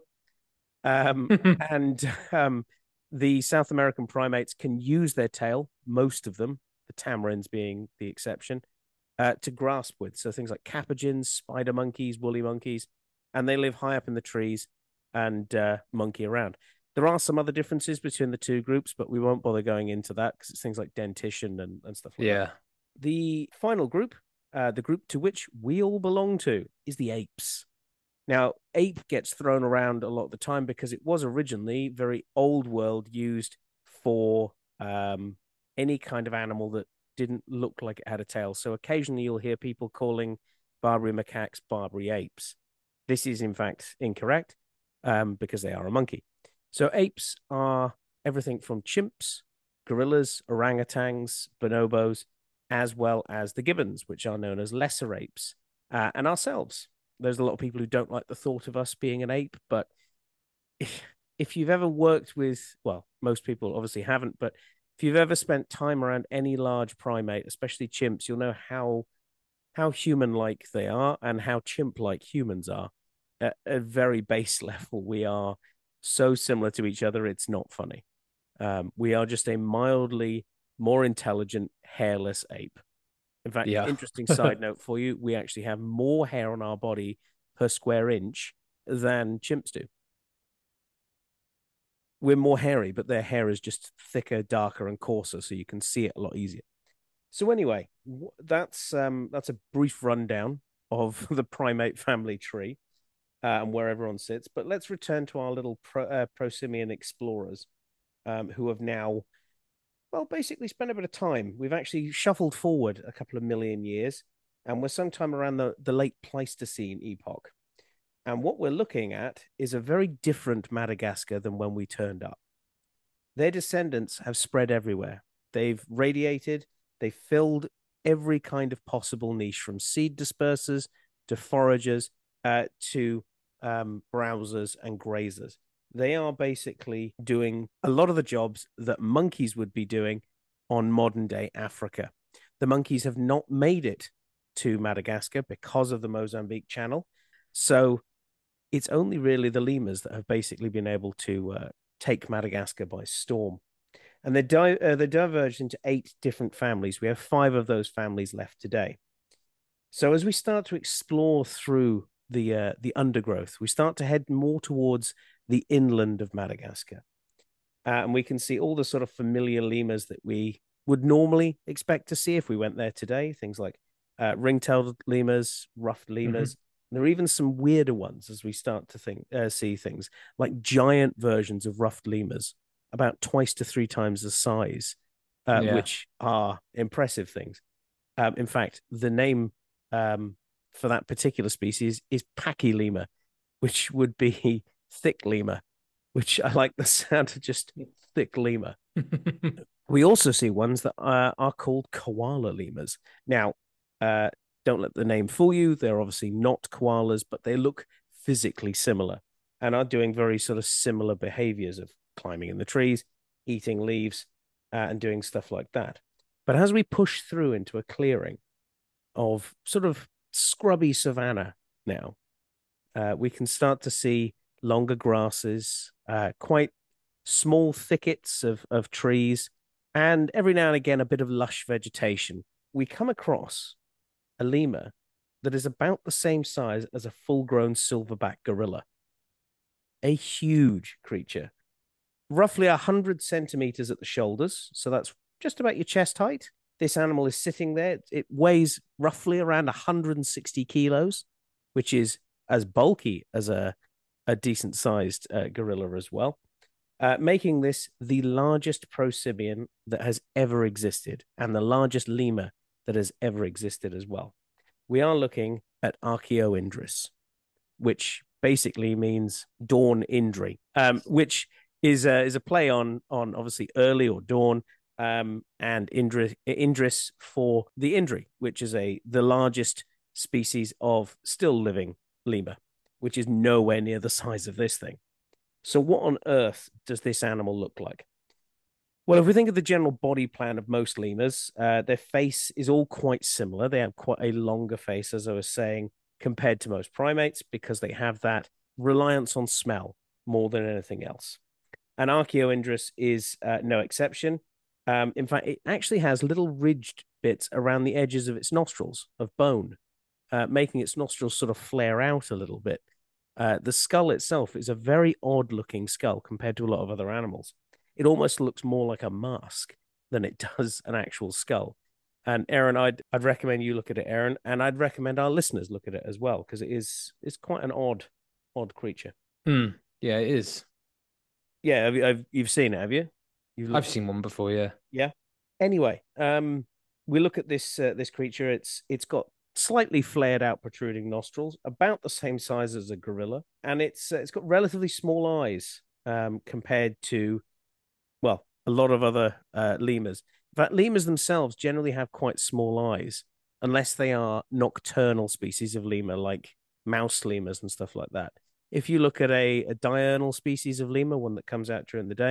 B: Um, and um, the South American primates can use their tail, most of them, the tamarins being the exception, uh, to grasp with. So things like capuchins, spider monkeys, woolly monkeys, and they live high up in the trees and uh, monkey around. There are some other differences between the two groups, but we won't bother going into that because it's things like dentition and, and stuff like
C: Yeah.
B: that. The final group, uh, the group to which we all belong to, is the apes. Now, ape gets thrown around a lot of the time because it was originally very old world, used for um, any kind of animal that didn't look like it had a tail. So occasionally you'll hear people calling Barbary macaques Barbary apes. This is, in fact, incorrect um, because they are a monkey. So apes are everything from chimps, gorillas, orangutans, bonobos, as well as the gibbons, which are known as lesser apes, uh, and ourselves. There's a lot of people who don't like the thought of us being an ape, but if, if you've ever worked with, well, most people obviously haven't, but If you've ever spent time around any large primate, especially chimps, you'll know how how human-like they are and how chimp-like humans are. At a very base level, we are so similar to each other, it's not funny. Um, we are just a mildly more intelligent, hairless ape. In fact,
C: Yeah.
B: interesting side note for you, we actually have more hair on our body per square inch than chimps do. We're more hairy, but their hair is just thicker, darker, and coarser, so you can see it a lot easier. So anyway, that's um, that's a brief rundown of the primate family tree uh, and where everyone sits. But let's return to our little pro, uh, prosimian explorers um, who have now, well, basically spent a bit of time. We've actually shuffled forward a couple of million years, and we're sometime around the, the late Pleistocene epoch. And what we're looking at is a very different Madagascar than when we turned up. Their descendants have spread everywhere. They've radiated, they filled every kind of possible niche, from seed dispersers to foragers uh, to um, browsers and grazers. They are basically doing a lot of the jobs that monkeys would be doing on modern day Africa. The monkeys have not made it to Madagascar because of the Mozambique Channel. So it's only really the lemurs that have basically been able to uh, take Madagascar by storm. And they di- uh, they diverged into eight different families. We have five of those families left today. So as we start to explore through the uh, the undergrowth, we start to head more towards the inland of Madagascar. Uh, and we can see all the sort of familiar lemurs that we would normally expect to see if we went there today. Things like uh, ring-tailed lemurs, ruffed lemurs. Mm-hmm. There are even some weirder ones as we start to think uh, see things like giant versions of ruffed lemurs, about twice to three times the size, uh, yeah. which are impressive things. Um, in fact, the name um, for that particular species is pachylemur, which would be thick lemur, which I like the sound of just thick lemur. We also see ones that are, are called koala lemurs. Now, uh, don't let the name fool you. They're obviously not koalas, but they look physically similar and are doing very sort of similar behaviors of climbing in the trees, eating leaves, uh, and doing stuff like that. But as we push through into a clearing of sort of scrubby savanna now, uh, we can start to see longer grasses, uh, quite small thickets of, of trees, and every now and again, a bit of lush vegetation. We come across a lemur that is about the same size as a full-grown silverback gorilla. A huge creature, roughly one hundred centimeters at the shoulders, so that's just about your chest height. This animal is sitting there. It weighs roughly around one hundred sixty kilos, which is as bulky as a, a decent-sized uh, gorilla as well, uh, making this the largest prosimian that has ever existed and the largest lemur that has ever existed as well. We are looking at Archaeoindris, which basically means dawn Indri, um, which is a, is a play on on obviously early or dawn, um, and Indris, Indris for the Indri, which is a the largest species of still living lemur, which is nowhere near the size of this thing. So what on earth does this animal look like? Well, if we think of the general body plan of most lemurs, uh, their face is all quite similar. They have quite a longer face, as I was saying, compared to most primates, because they have that reliance on smell more than anything else. And Archaeoindris is uh, no exception. Um, in fact, it actually has little ridged bits around the edges of its nostrils of bone, uh, making its nostrils sort of flare out a little bit. Uh, the skull itself is a very odd-looking skull compared to a lot of other animals. It almost looks more like a mask than it does an actual skull. And Aaron, I'd I'd recommend you look at it, Aaron, and I'd recommend our listeners look at it as well, because it is it's quite an odd, odd creature.
C: Mm, yeah, it is.
B: Yeah, have you, have, you've seen it, have you?
C: You've I've seen one before, yeah.
B: Yeah. Anyway, um, we look at this uh, this creature. It's it's got slightly flared out, protruding nostrils, about the same size as a gorilla, and it's uh, it's got relatively small eyes um, compared to, well, a lot of other uh, lemurs. In fact, lemurs themselves generally have quite small eyes, unless they are nocturnal species of lemur, like mouse lemurs and stuff like that. If you look at a, a diurnal species of lemur, one that comes out during the day,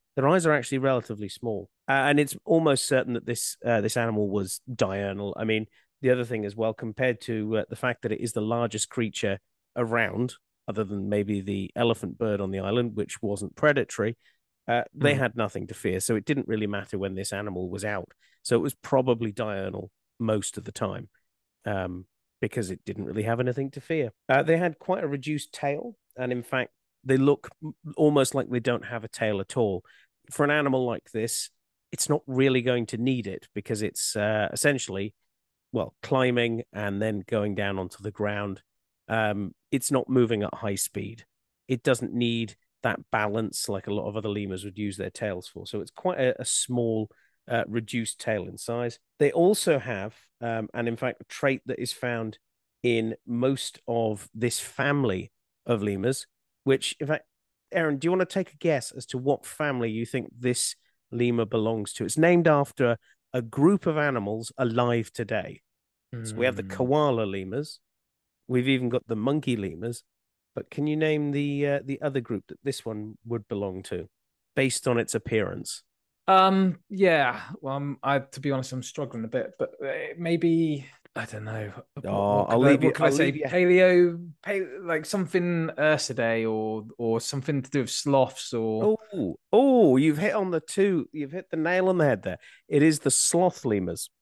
B: Their eyes are actually relatively small, uh, and it's almost certain that this uh, this animal was diurnal. I mean, the other thing as well, compared to uh, the fact that it is the largest creature around, other than maybe the elephant bird on the island, which wasn't predatory, uh, they
C: Hmm.
B: had nothing to fear. So it didn't really matter when this animal was out. So it was probably diurnal most of the time, um, because it didn't really have anything to fear. Uh, they had quite a reduced tail, and in fact, they look almost like they don't have a tail at all. For an animal like this, it's not really going to need it because it's uh, essentially, well, climbing and then going down onto the ground. Um, it's not moving at high speed. It doesn't need that balance like a lot of other lemurs would use their tails for. So it's quite a, a small, uh, reduced tail in size. They also have, um, and in fact, a trait that is found in most of this family of lemurs, which, in fact, Aaron, do you want to take a guess as to what family you think this lemur belongs to? It's named after a group of animals alive today. So we have the
C: Hmm.
B: koala lemurs. We've even got the monkey lemurs. But can you name the uh, the other group that this one would belong to, based on its appearance?
C: Um, yeah. Well, I'm, I to be honest, I'm struggling a bit, but uh, maybe I don't know. What,
B: Oh,
C: what
B: I'll
C: could I
B: leave you.
C: what could I
B: I'll
C: say?
B: leave you.
C: Paleo, paleo, like something Ursidae or or something to do with sloths or.
B: Oh, oh, you've hit on the two. You've hit the nail on the head there. It is the sloth lemurs.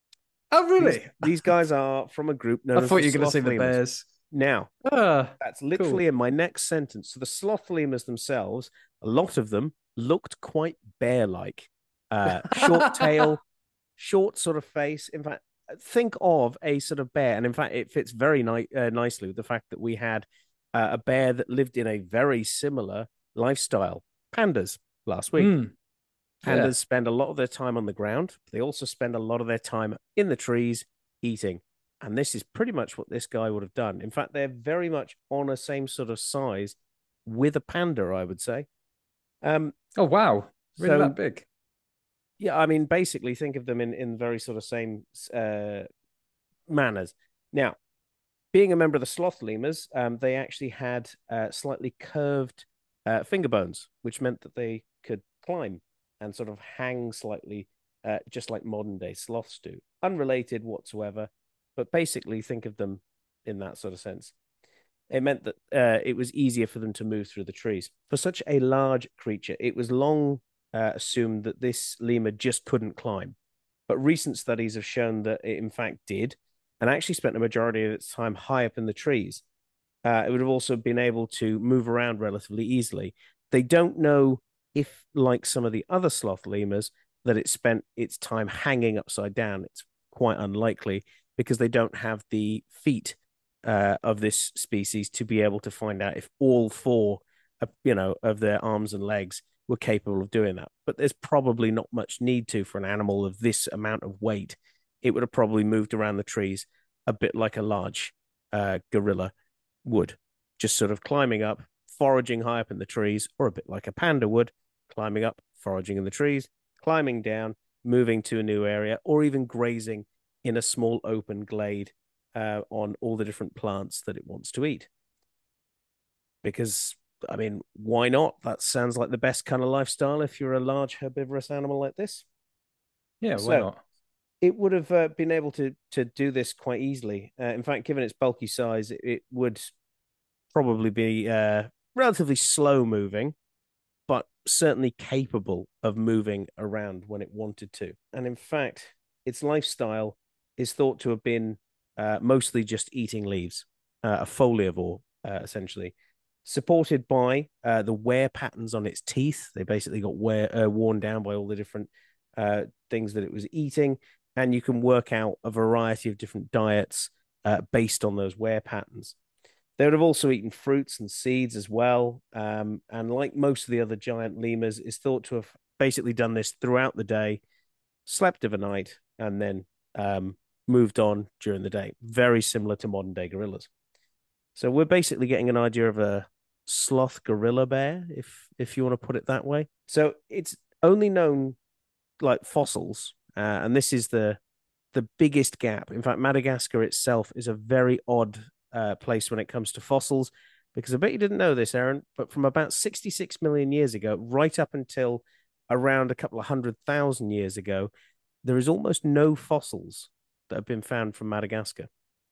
C: Oh,
B: These
C: really?
B: these guys are from a group
C: I
B: known as
C: thought
B: the
C: you were going to say
B: sloth
C: the
B: lemurs.
C: bears.
B: Now,
C: Ah,
B: that's
C: cool.
B: literally in my next sentence. So the sloth lemurs themselves, a lot of them looked quite bear-like. Uh, short tail, short sort of face. In fact, think of a sort of bear, and in fact, it fits very ni- uh, nicely with the fact that we had uh, a bear that lived in a very similar lifestyle. Pandas last week.
C: Mm, yeah.
B: Pandas spend a lot of their time on the ground. They also spend a lot of their time in the trees eating. And this is pretty much what this guy would have done. In fact, they're very much on a same sort of size with a panda, I would say. Um,
C: Oh, wow. Really
B: so
C: that big?
B: yeah, I mean, basically, think of them in in very sort of same uh, manners. Now, being a member of the sloth lemurs, um, they actually had uh, slightly curved uh, finger bones, which meant that they could climb and sort of hang slightly, uh, just like modern day sloths do. Unrelated whatsoever, but basically think of them in that sort of sense. It meant that uh, it was easier for them to move through the trees. For such a large creature, it was long uh, assumed that this lemur just couldn't climb. But recent studies have shown that it, in fact, did, and actually spent the majority of its time high up in the trees. Uh, it would have also been able to move around relatively easily. They don't know if, like some of the other sloth lemurs, that it spent its time hanging upside down. It's quite unlikely because they don't have the feet uh, of this species to be able to find out if all four, uh, you know, of their arms and legs were capable of doing that. But there's probably not much need to for an animal of this amount of weight. It would have probably moved around the trees a bit like a large uh, gorilla would, just sort of climbing up, foraging high up in the trees, or a bit like a panda would, climbing up, foraging in the trees, climbing down, moving to a new area, or even grazing in a small open glade uh, on all the different plants that it wants to eat. Because, I mean, why not? That sounds like the best kind of lifestyle if you're a large herbivorous animal like this.
C: Yeah, why
B: So
C: not?
B: it would have uh, been able to to do this quite easily. Uh, in fact, given its bulky size, it, it would probably be uh, relatively slow moving, but certainly capable of moving around when it wanted to. And in fact, its lifestyle is thought to have been uh, mostly just eating leaves, uh, a foliivore, uh, essentially, supported by uh, the wear patterns on its teeth. They basically got wear, uh, worn down by all the different uh, things that it was eating. And you can work out a variety of different diets uh, based on those wear patterns. They would have also eaten fruits and seeds as well. Um, and like most of the other giant lemurs, is thought to have basically done this throughout the day, slept overnight, and then um, moved on during the day. Very similar to modern day gorillas. So we're basically getting an idea of a sloth gorilla bear, if if you want to put it that way. So it's only known like fossils, uh, and this is the the biggest gap. In fact, Madagascar itself is a very odd uh, place when it comes to fossils, because I bet you didn't know this, Aaron, but from about sixty-six million years ago, right up until around a couple of hundred thousand years ago, there is almost no fossils that have been found from Madagascar.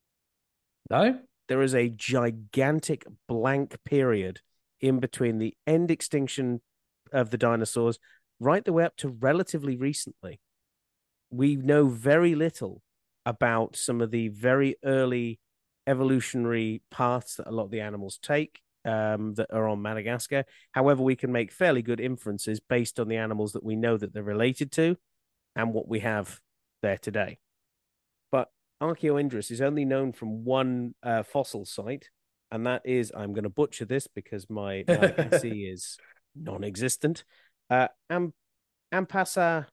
C: No?
B: There is a gigantic blank period in between the end extinction of the dinosaurs right the way up to relatively recently. We know very little about some of the very early evolutionary paths that a lot of the animals take um, that are on Madagascar. However, we can make fairly good inferences based on the animals that we know that they're related to and what we have there today. But Archaeoindris is only known from one uh, fossil site, and that is, I'm going to butcher this because my Malagasy is non-existent, uh, Am- Ampasa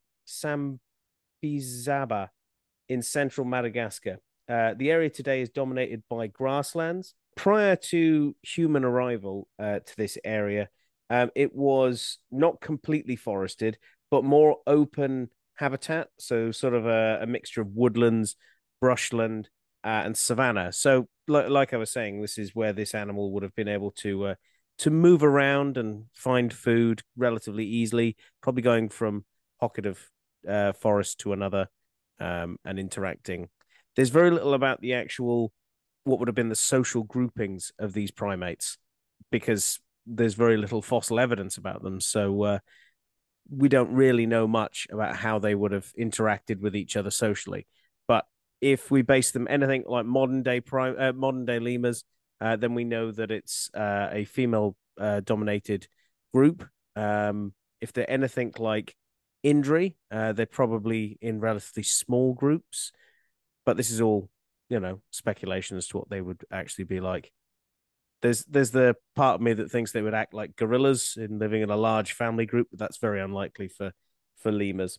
B: Sambizaba in central Madagascar. Uh, the area today is dominated by grasslands. Prior to human arrival uh, to this area, um, it was not completely forested, but more open habitat. So, sort of a, a mixture of woodlands, brushland, uh, and savanna. So, like, like I was saying, this is where this animal would have been able to uh, to move around and find food relatively easily, probably going from pocket of uh, forest to another um, and interacting. There's very little about the actual what would have been the social groupings of these primates because there's very little fossil evidence about them. So uh, we don't really know much about how they would have interacted with each other socially. But if we base them anything like modern day prime, uh, modern day lemurs, uh, then we know that it's uh, a female uh, dominated group. Um, if they're anything like Indri, uh, they're probably in relatively small groups. But this is all, you know, speculation as to what they would actually be like. There's there's the part of me that thinks they would act like gorillas in living in a large family group, but that's very unlikely for for lemurs.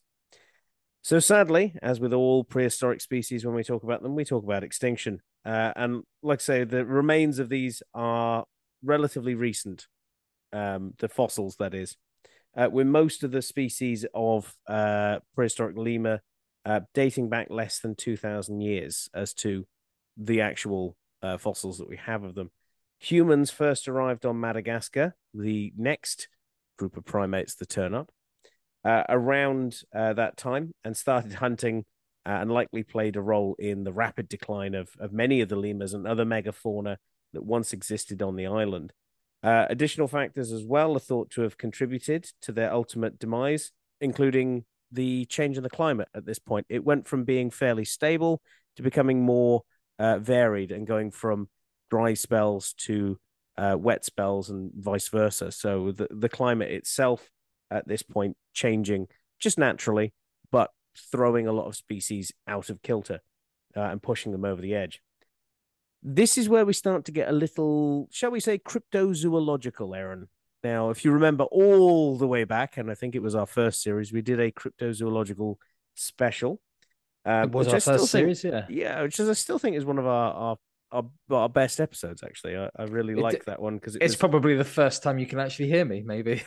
B: So sadly, as with all prehistoric species, when we talk about them, we talk about extinction. Uh, and like I say, the remains of these are relatively recent. Um, the fossils, that is, uh, with most of the species of uh, prehistoric lemur uh, dating back less than two thousand years as to the actual uh, fossils that we have of them. Humans first arrived on Madagascar, the next group of primates to turn up, uh, around uh, that time and started hunting uh, and likely played a role in the rapid decline of, of many of the lemurs and other megafauna that once existed on the island. Uh, additional factors as well are thought to have contributed to their ultimate demise, including the change in the climate at this point. It went from being fairly stable to becoming more uh, varied and going from dry spells to uh, wet spells and vice versa. So the, the climate itself at this point changing just naturally, but throwing a lot of species out of kilter uh, and pushing them over the edge. This is where we start to get a little, shall we say, cryptozoological, Aaron. Now, if you remember all the way back, and I think it was our first series, we did a cryptozoological special. Um,
C: It was
B: which
C: our
B: I still
C: first
B: think,
C: series, yeah.
B: yeah, which is I still think is one of our our our, our best episodes. Actually, I, I really
C: It,
B: like that one because it
C: it's
B: was
C: probably the first time you can actually hear me, maybe.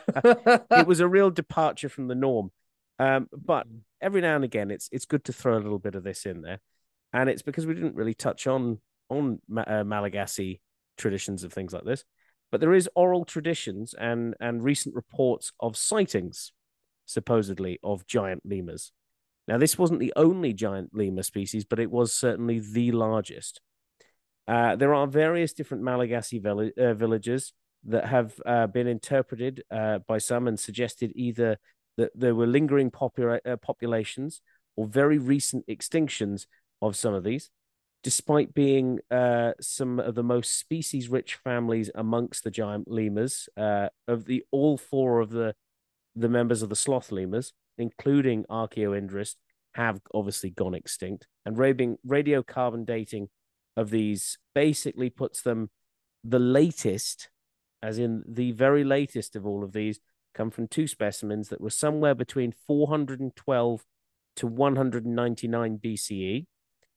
B: it was a real departure from the norm. Um, but every now and again, it's it's good to throw a little bit of this in there, and it's because we didn't really touch on on uh, Malagasy traditions of things like this, but there is oral traditions and and recent reports of sightings, supposedly, of giant lemurs. Now, this wasn't the only giant lemur species, but it was certainly the largest. Uh, there are various different Malagasy vill- uh, villages that have uh, been interpreted uh, by some and suggested either that there were lingering popula- uh, populations or very recent extinctions of some of these, despite being uh, some of the most species-rich families amongst the giant lemurs. Uh, of the all four of the the members of the sloth lemurs, including Archaeoindris, have obviously gone extinct. And radiocarbon dating of these basically puts them the latest, as in the very latest of all of these, come from two specimens that were somewhere between four hundred twelve to one hundred ninety-nine B C E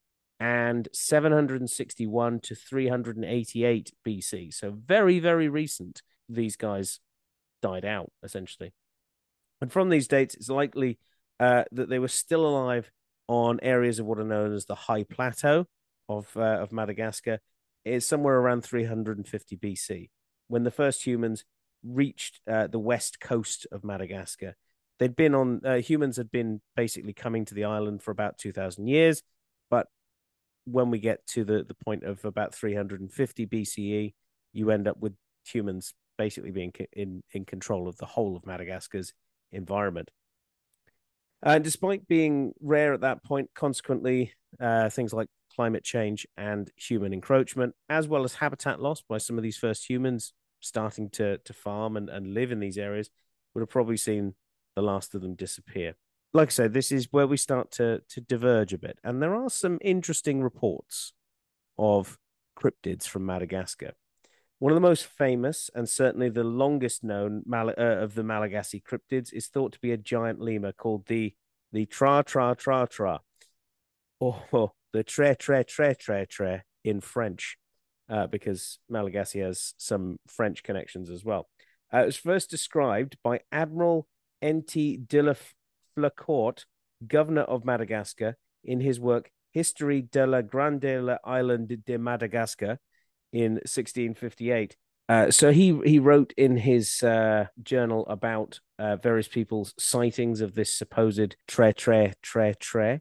B: and seven hundred sixty-one to three hundred eighty-eight B C. So very, very recent, these guys died out, essentially. And from these dates, it's likely uh, that they were still alive on areas of what are known as the high plateau of uh, of Madagascar. It's somewhere around three hundred fifty B C when the first humans reached uh, the west coast of Madagascar. they'd been on, uh, humans had been basically coming to the island for about two thousand years. But when we get to the, the point of about three hundred fifty B C E, you end up with humans basically being in, in control of the whole of Madagascar's environment. And despite being rare at that point, consequently, uh, things like climate change and human encroachment, as well as habitat loss by some of these first humans starting to, to farm and, and live in these areas, would have probably seen the last of them disappear. Like I said, this is where we start to, to diverge a bit. And there are some interesting reports of cryptids from Madagascar. One of the most famous and certainly the longest known Mal- uh, of the Malagasy cryptids is thought to be a giant lemur called the the tra tra tra tra, or oh, the tre tre tre tre tre in French, uh, because Malagasy has some French connections as well. Uh, it was first described by Admiral N T de la Flecourt, governor of Madagascar, in his work History de la Grande Island de Madagascar in sixteen fifty-eight. Uh, so he he wrote in his uh, journal about uh, various people's sightings of this supposed tre tre tre tre.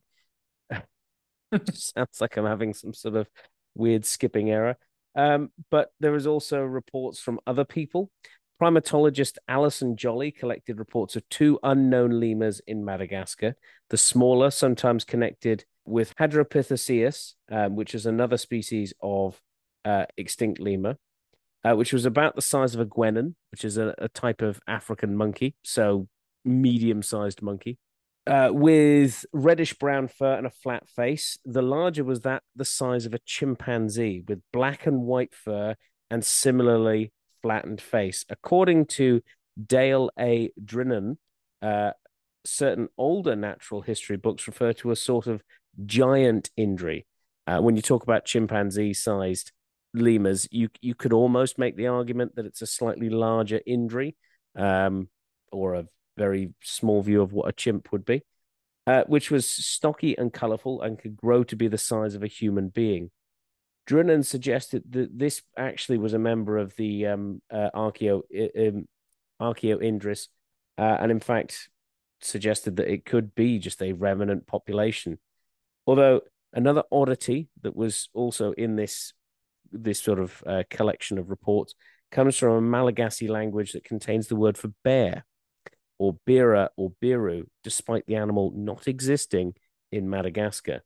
B: Sounds like I'm having some sort of weird skipping error. Um, but there is also reports from other people. Primatologist Alison Jolly collected reports of two unknown lemurs in Madagascar. The smaller, sometimes connected with Hadropithecius, um, which is another species of uh, extinct lemur, uh, which was about the size of a guenon, which is a, a type of African monkey, so medium-sized monkey, uh, with reddish-brown fur and a flat face. The larger was that the size of a chimpanzee, with black and white fur and similarly flattened face. According to Dale A. Drinan, uh, certain older natural history books refer to a sort of giant indri. Uh, when you talk about chimpanzee-sized lemurs, you you could almost make the argument that it's a slightly larger indri, um, or a very small view of what a chimp would be, uh, which was stocky and colorful and could grow to be the size of a human being. Drinan suggested that this actually was a member of the um, uh, Archeo um, Archaeoindris, uh, and in fact suggested that it could be just a remnant population. Although another oddity that was also in this this sort of uh, collection of reports comes from a Malagasy language that contains the word for bear, or bira or biru, despite the animal not existing in Madagascar.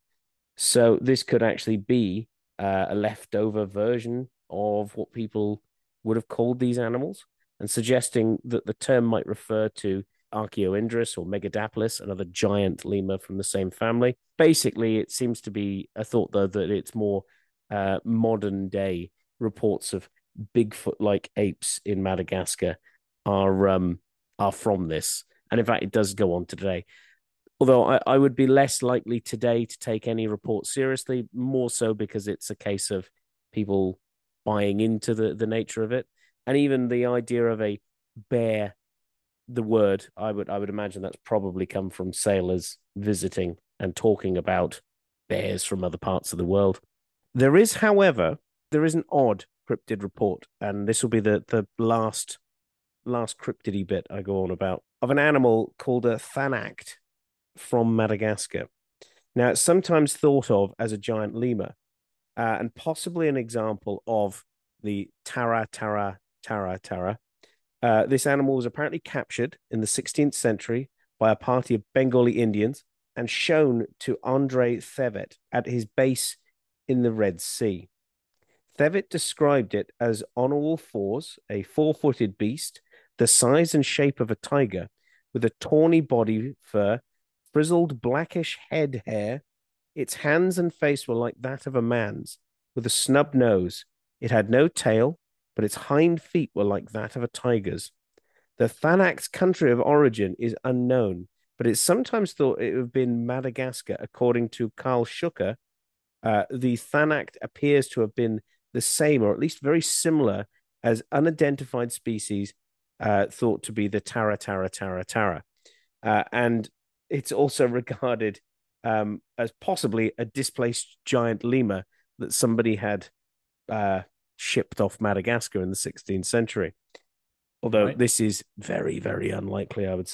B: So this could actually be uh, a leftover version of what people would have called these animals, and suggesting that the term might refer to Archaeoindris or Megadaplis, another giant lemur from the same family. Basically, it seems to be a thought, though, that it's more uh, modern day reports of Bigfoot-like apes in Madagascar are um, are from this. And in fact, it does go on today. Although I, I would be less likely today to take any report seriously, more so because it's a case of people buying into the, the nature of it. And even the idea of a bear, the word, I would I would imagine that's probably come from sailors visiting and talking about bears from other parts of the world. There is, however, there is an odd cryptid report, and this will be the, the last last cryptidy bit I go on about, of an animal called a thanact from Madagascar. Now, it's sometimes thought of as a giant lemur, uh, and possibly an example of the Tara Tara Tara Tara. Uh, this animal was apparently captured in the sixteenth century by a party of Bengali Indians and shown to André Thevet at his base in the Red Sea. Thevet described it as on all fours, a four-footed beast, the size and shape of a tiger, with a tawny body fur, frizzled blackish head hair. Its hands and face were like that of a man's, with a snub nose. It had no tail, but its hind feet were like that of a tiger's. The Thanact's country of origin is unknown, but it's sometimes thought it would have been Madagascar. According to Carl Schucker, uh, the Thanact appears to have been the same, or at least very similar, as unidentified species uh, thought to be the Tara Tara Tara Tara. Uh, and it's also regarded um, as possibly a displaced giant lemur that somebody had uh, shipped off Madagascar in the sixteenth century. Although right. This is very, very unlikely, I would say.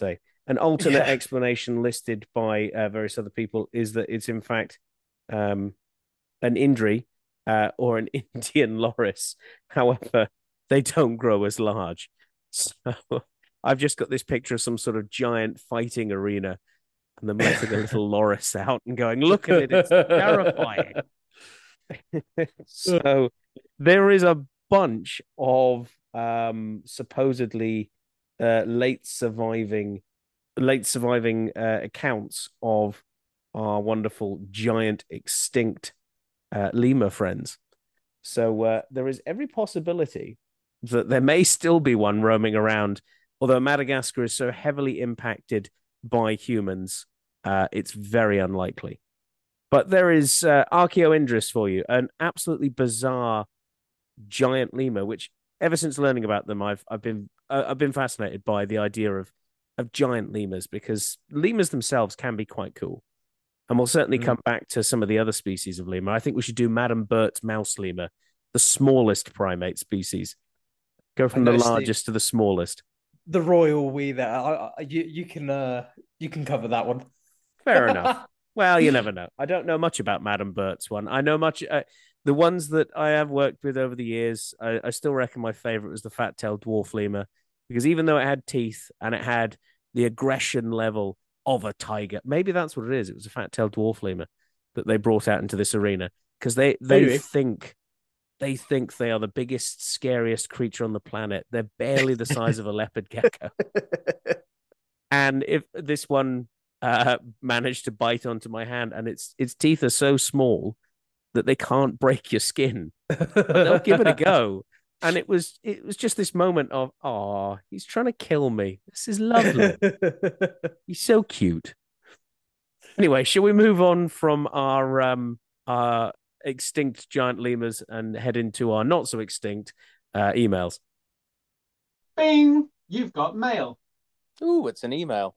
B: An alternate
C: Yeah.
B: explanation listed by uh, various other people is that it's in fact um, an injury uh, or an Indian loris. However, they don't grow as large. So I've just got this picture of some sort of giant fighting arena and them letting a little loris out and going, look at it, it's terrifying. So there is a bunch of um, supposedly uh, late surviving late surviving uh, accounts of our wonderful giant extinct uh, lemur friends. So uh, there is every possibility that there may still be one roaming around, although Madagascar is so heavily impacted by humans, uh, it's very unlikely. But there is uh, Archaeoindris for you, an absolutely bizarre giant lemur, which ever since learning about them, I've I've been uh, I've been fascinated by the idea of of giant lemurs, because lemurs themselves can be quite cool. And we'll certainly mm. come back to some of the other species of lemur. I think we should do Madame Bert's mouse lemur, the smallest primate species. Go from the largest the, to the smallest.
C: The royal we there. I, I, you you can uh, you can cover that one.
B: Fair enough. Well, you never know. I don't know much about Madame Bert's one. I know much. Uh, the ones that I have worked with over the years, I, I still reckon my favorite was the fat-tailed dwarf lemur, because even though it had teeth and it had the aggression level of a tiger, maybe that's what it is. It was a fat-tailed dwarf lemur that they brought out into this arena, because they they maybe. think they think they are the biggest, scariest creature on the planet. They're barely the size of a leopard gecko. And if this one uh, managed to bite onto my hand, and its its teeth are so small that they can't break your skin, but they'll give it a go. And it was it was just this moment of, oh, he's trying to kill me. This is lovely. He's so cute. Anyway, shall we move on from our um our extinct giant lemurs and head into our not so extinct uh, emails?
D: Bing! You've got mail.
E: Ooh, it's an email.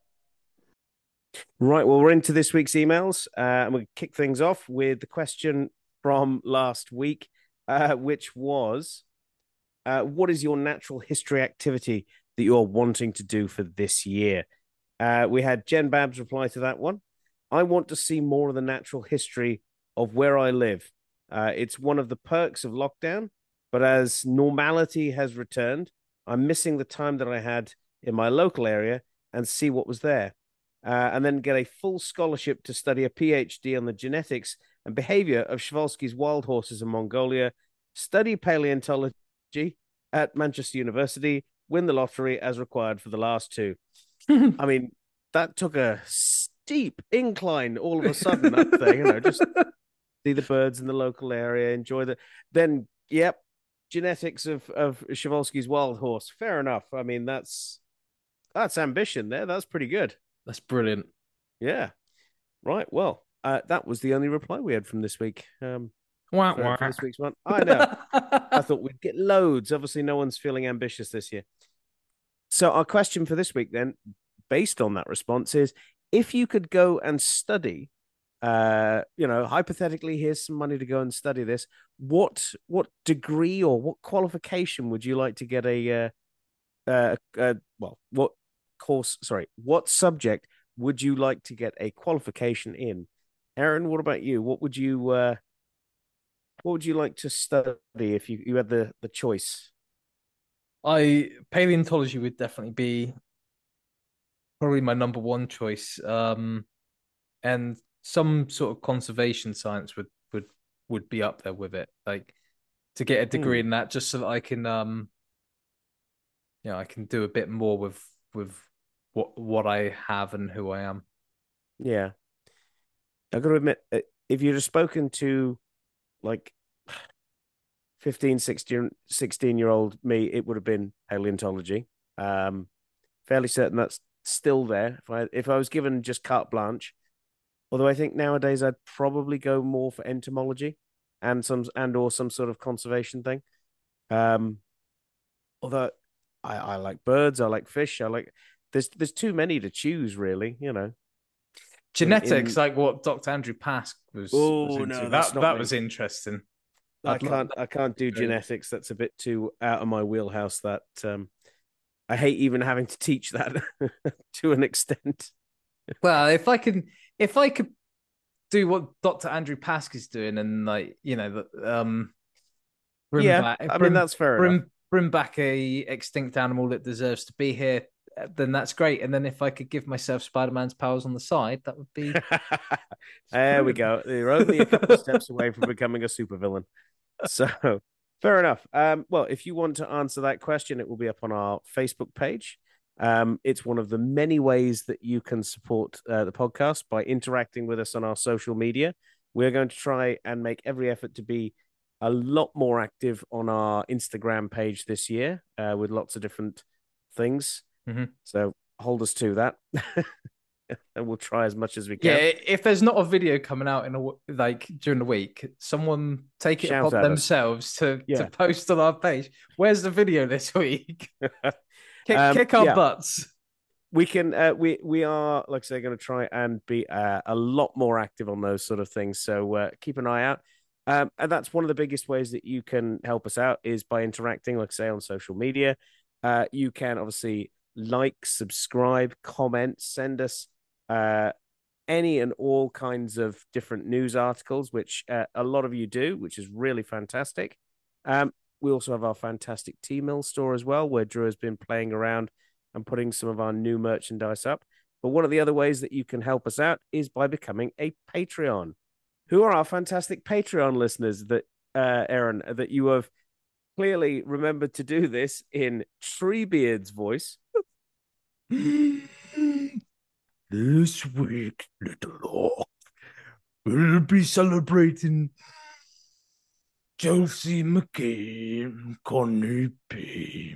B: Right, well, we're into this week's emails, uh, and we'll kick things off with the question from last week, uh, which was, uh, what is your natural history activity that you're wanting to do for this year? Uh, we had Jen Babs reply to that one. I want to see more of the natural history of where I live. Uh, it's one of the perks of lockdown, but as normality has returned, I'm missing the time that I had in my local area and see what was there. Uh, and then get a full scholarship to study a PhD on the genetics and behavior of Przewalski's wild horses in Mongolia, study paleontology at Manchester University, win the lottery as required for the last two. I mean, that took a steep incline all of a sudden up there, you know, just see the birds in the local area, enjoy the, then, yep, genetics of, of Przewalski's wild horse. Fair enough. I mean, that's, that's ambition there. That's pretty good.
C: That's brilliant.
B: Yeah. Right. Well, uh, that was the only reply we had from this week. Um,
C: wah,
B: for,
C: wah.
B: for this week's one. I know. I thought we'd get loads. Obviously, no one's feeling ambitious this year. So our question for this week then, based on that response, is if you could go and study, uh, you know, hypothetically, here's some money to go and study this, what what degree or what qualification would you like to get a, uh, uh, uh well, what course, sorry, what subject would you like to get a qualification in? Aaron, what about you? What would you uh what would you like to study if you, you had the, the choice?
C: I paleontology would definitely be probably my number one choice. Um and some sort of conservation science would would would be up there with it. Like to get a degree hmm. in that, just so that I can um you know, I can do a bit more with with what what I have and who I am.
B: Yeah. I've got to admit, if you'd have spoken to like fifteen, sixteen, sixteen year old me, it would have been paleontology. Um, fairly certain that's still there. If I, if I was given just carte blanche, although I think nowadays I'd probably go more for entomology and some, and or some sort of conservation thing. Um, although I, I like birds, I like fish, I like, There's there's too many to choose, really, you know.
C: Genetics, in, in... like what Doctor Andrew Pask was.
B: Oh
C: was into.
B: no,
C: that that
B: me.
C: was interesting.
B: I I'd can't I can't do genetics. That's a bit too out of my wheelhouse. That um, I hate even having to teach that to an extent.
C: Well, if I can, if I could do what Doctor Andrew Pask is doing, and like you know, um, bring
B: yeah,
C: back,
B: I
C: bring,
B: mean that's fair
C: bring,
B: enough.
C: Bring back a extinct animal that deserves to be here, then that's great. And then if I could give myself Spider-Man's powers on the side, that would be.
B: There we go. You're only a couple of steps away from becoming a supervillain. So fair enough. Um, well, if you want to answer that question, it will be up on our Facebook page. Um, it's one of the many ways that you can support uh, the podcast by interacting with us on our social media. We're going to try and make every effort to be a lot more active on our Instagram page this year uh, with lots of different things.
C: Mm-hmm.
B: So hold us to that. And we'll try as much as we can.
C: Yeah, if there's not a video coming out in a like during the week, someone take it
B: Shout
C: upon
B: at us.
C: themselves to,
B: Yeah.
C: to post on our page. Where's the video this week? kick,
B: Um,
C: kick our
B: yeah.
C: butts.
B: We can. Uh, we we are, like I say, going to try and be uh, a lot more active on those sort of things. So uh, keep an eye out. Um, and that's one of the biggest ways that you can help us out is by interacting, like I say, on social media. Uh, you can obviously like, subscribe, comment, send us uh, any and all kinds of different news articles, which uh, a lot of you do, which is really fantastic. Um, we also have our fantastic T-Mill store as well, where Drew has been playing around and putting some of our new merchandise up. But one of the other ways that you can help us out is by becoming a Patreon. Who are our fantastic Patreon listeners that, uh, Aaron, that you have clearly remembered to do this in Treebeard's voice?
F: This week, Little Orc, we'll be celebrating Chelsea McCain, Connie P,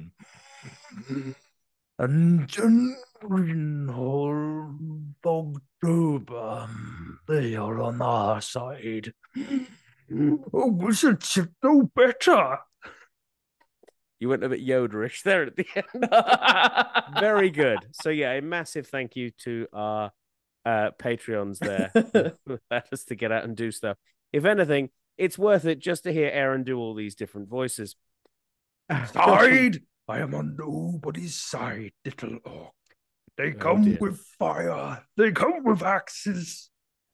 F: and Jen Greenhold October. They are on our side. Oh, wizards should know better.
B: You went a bit Yoderish there at the end. Very good. So yeah, a massive thank you to our uh, Patreons there who allowed us to get out and do stuff. If anything, it's worth it just to hear Aaron do all these different voices.
F: Side? I am on nobody's side, Little Orc. They
B: Oh,
F: come
B: dear.
F: with fire. They come with axes.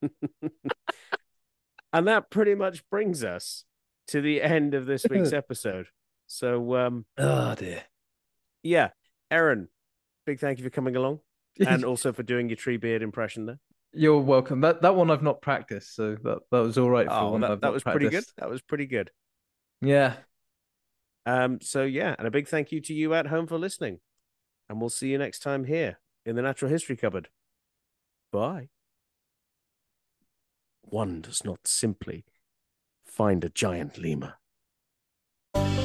B: And that pretty much brings us to the end of this week's episode. So, um,
C: Oh dear.
B: yeah, Aaron, big thank you for coming along and also for doing your Treebeard impression there.
C: You're welcome. That that one I've not practiced, so that, that was all right for
B: Oh,
C: one
B: that,
C: I've
B: that
C: not
B: was pretty good.
C: practiced.
B: That was pretty good.
C: Yeah.
B: Um, so yeah, and a big thank you to you at home for listening. And we'll see you next time here in the Natural History Cupboard. Bye. One does not simply find a giant lemur.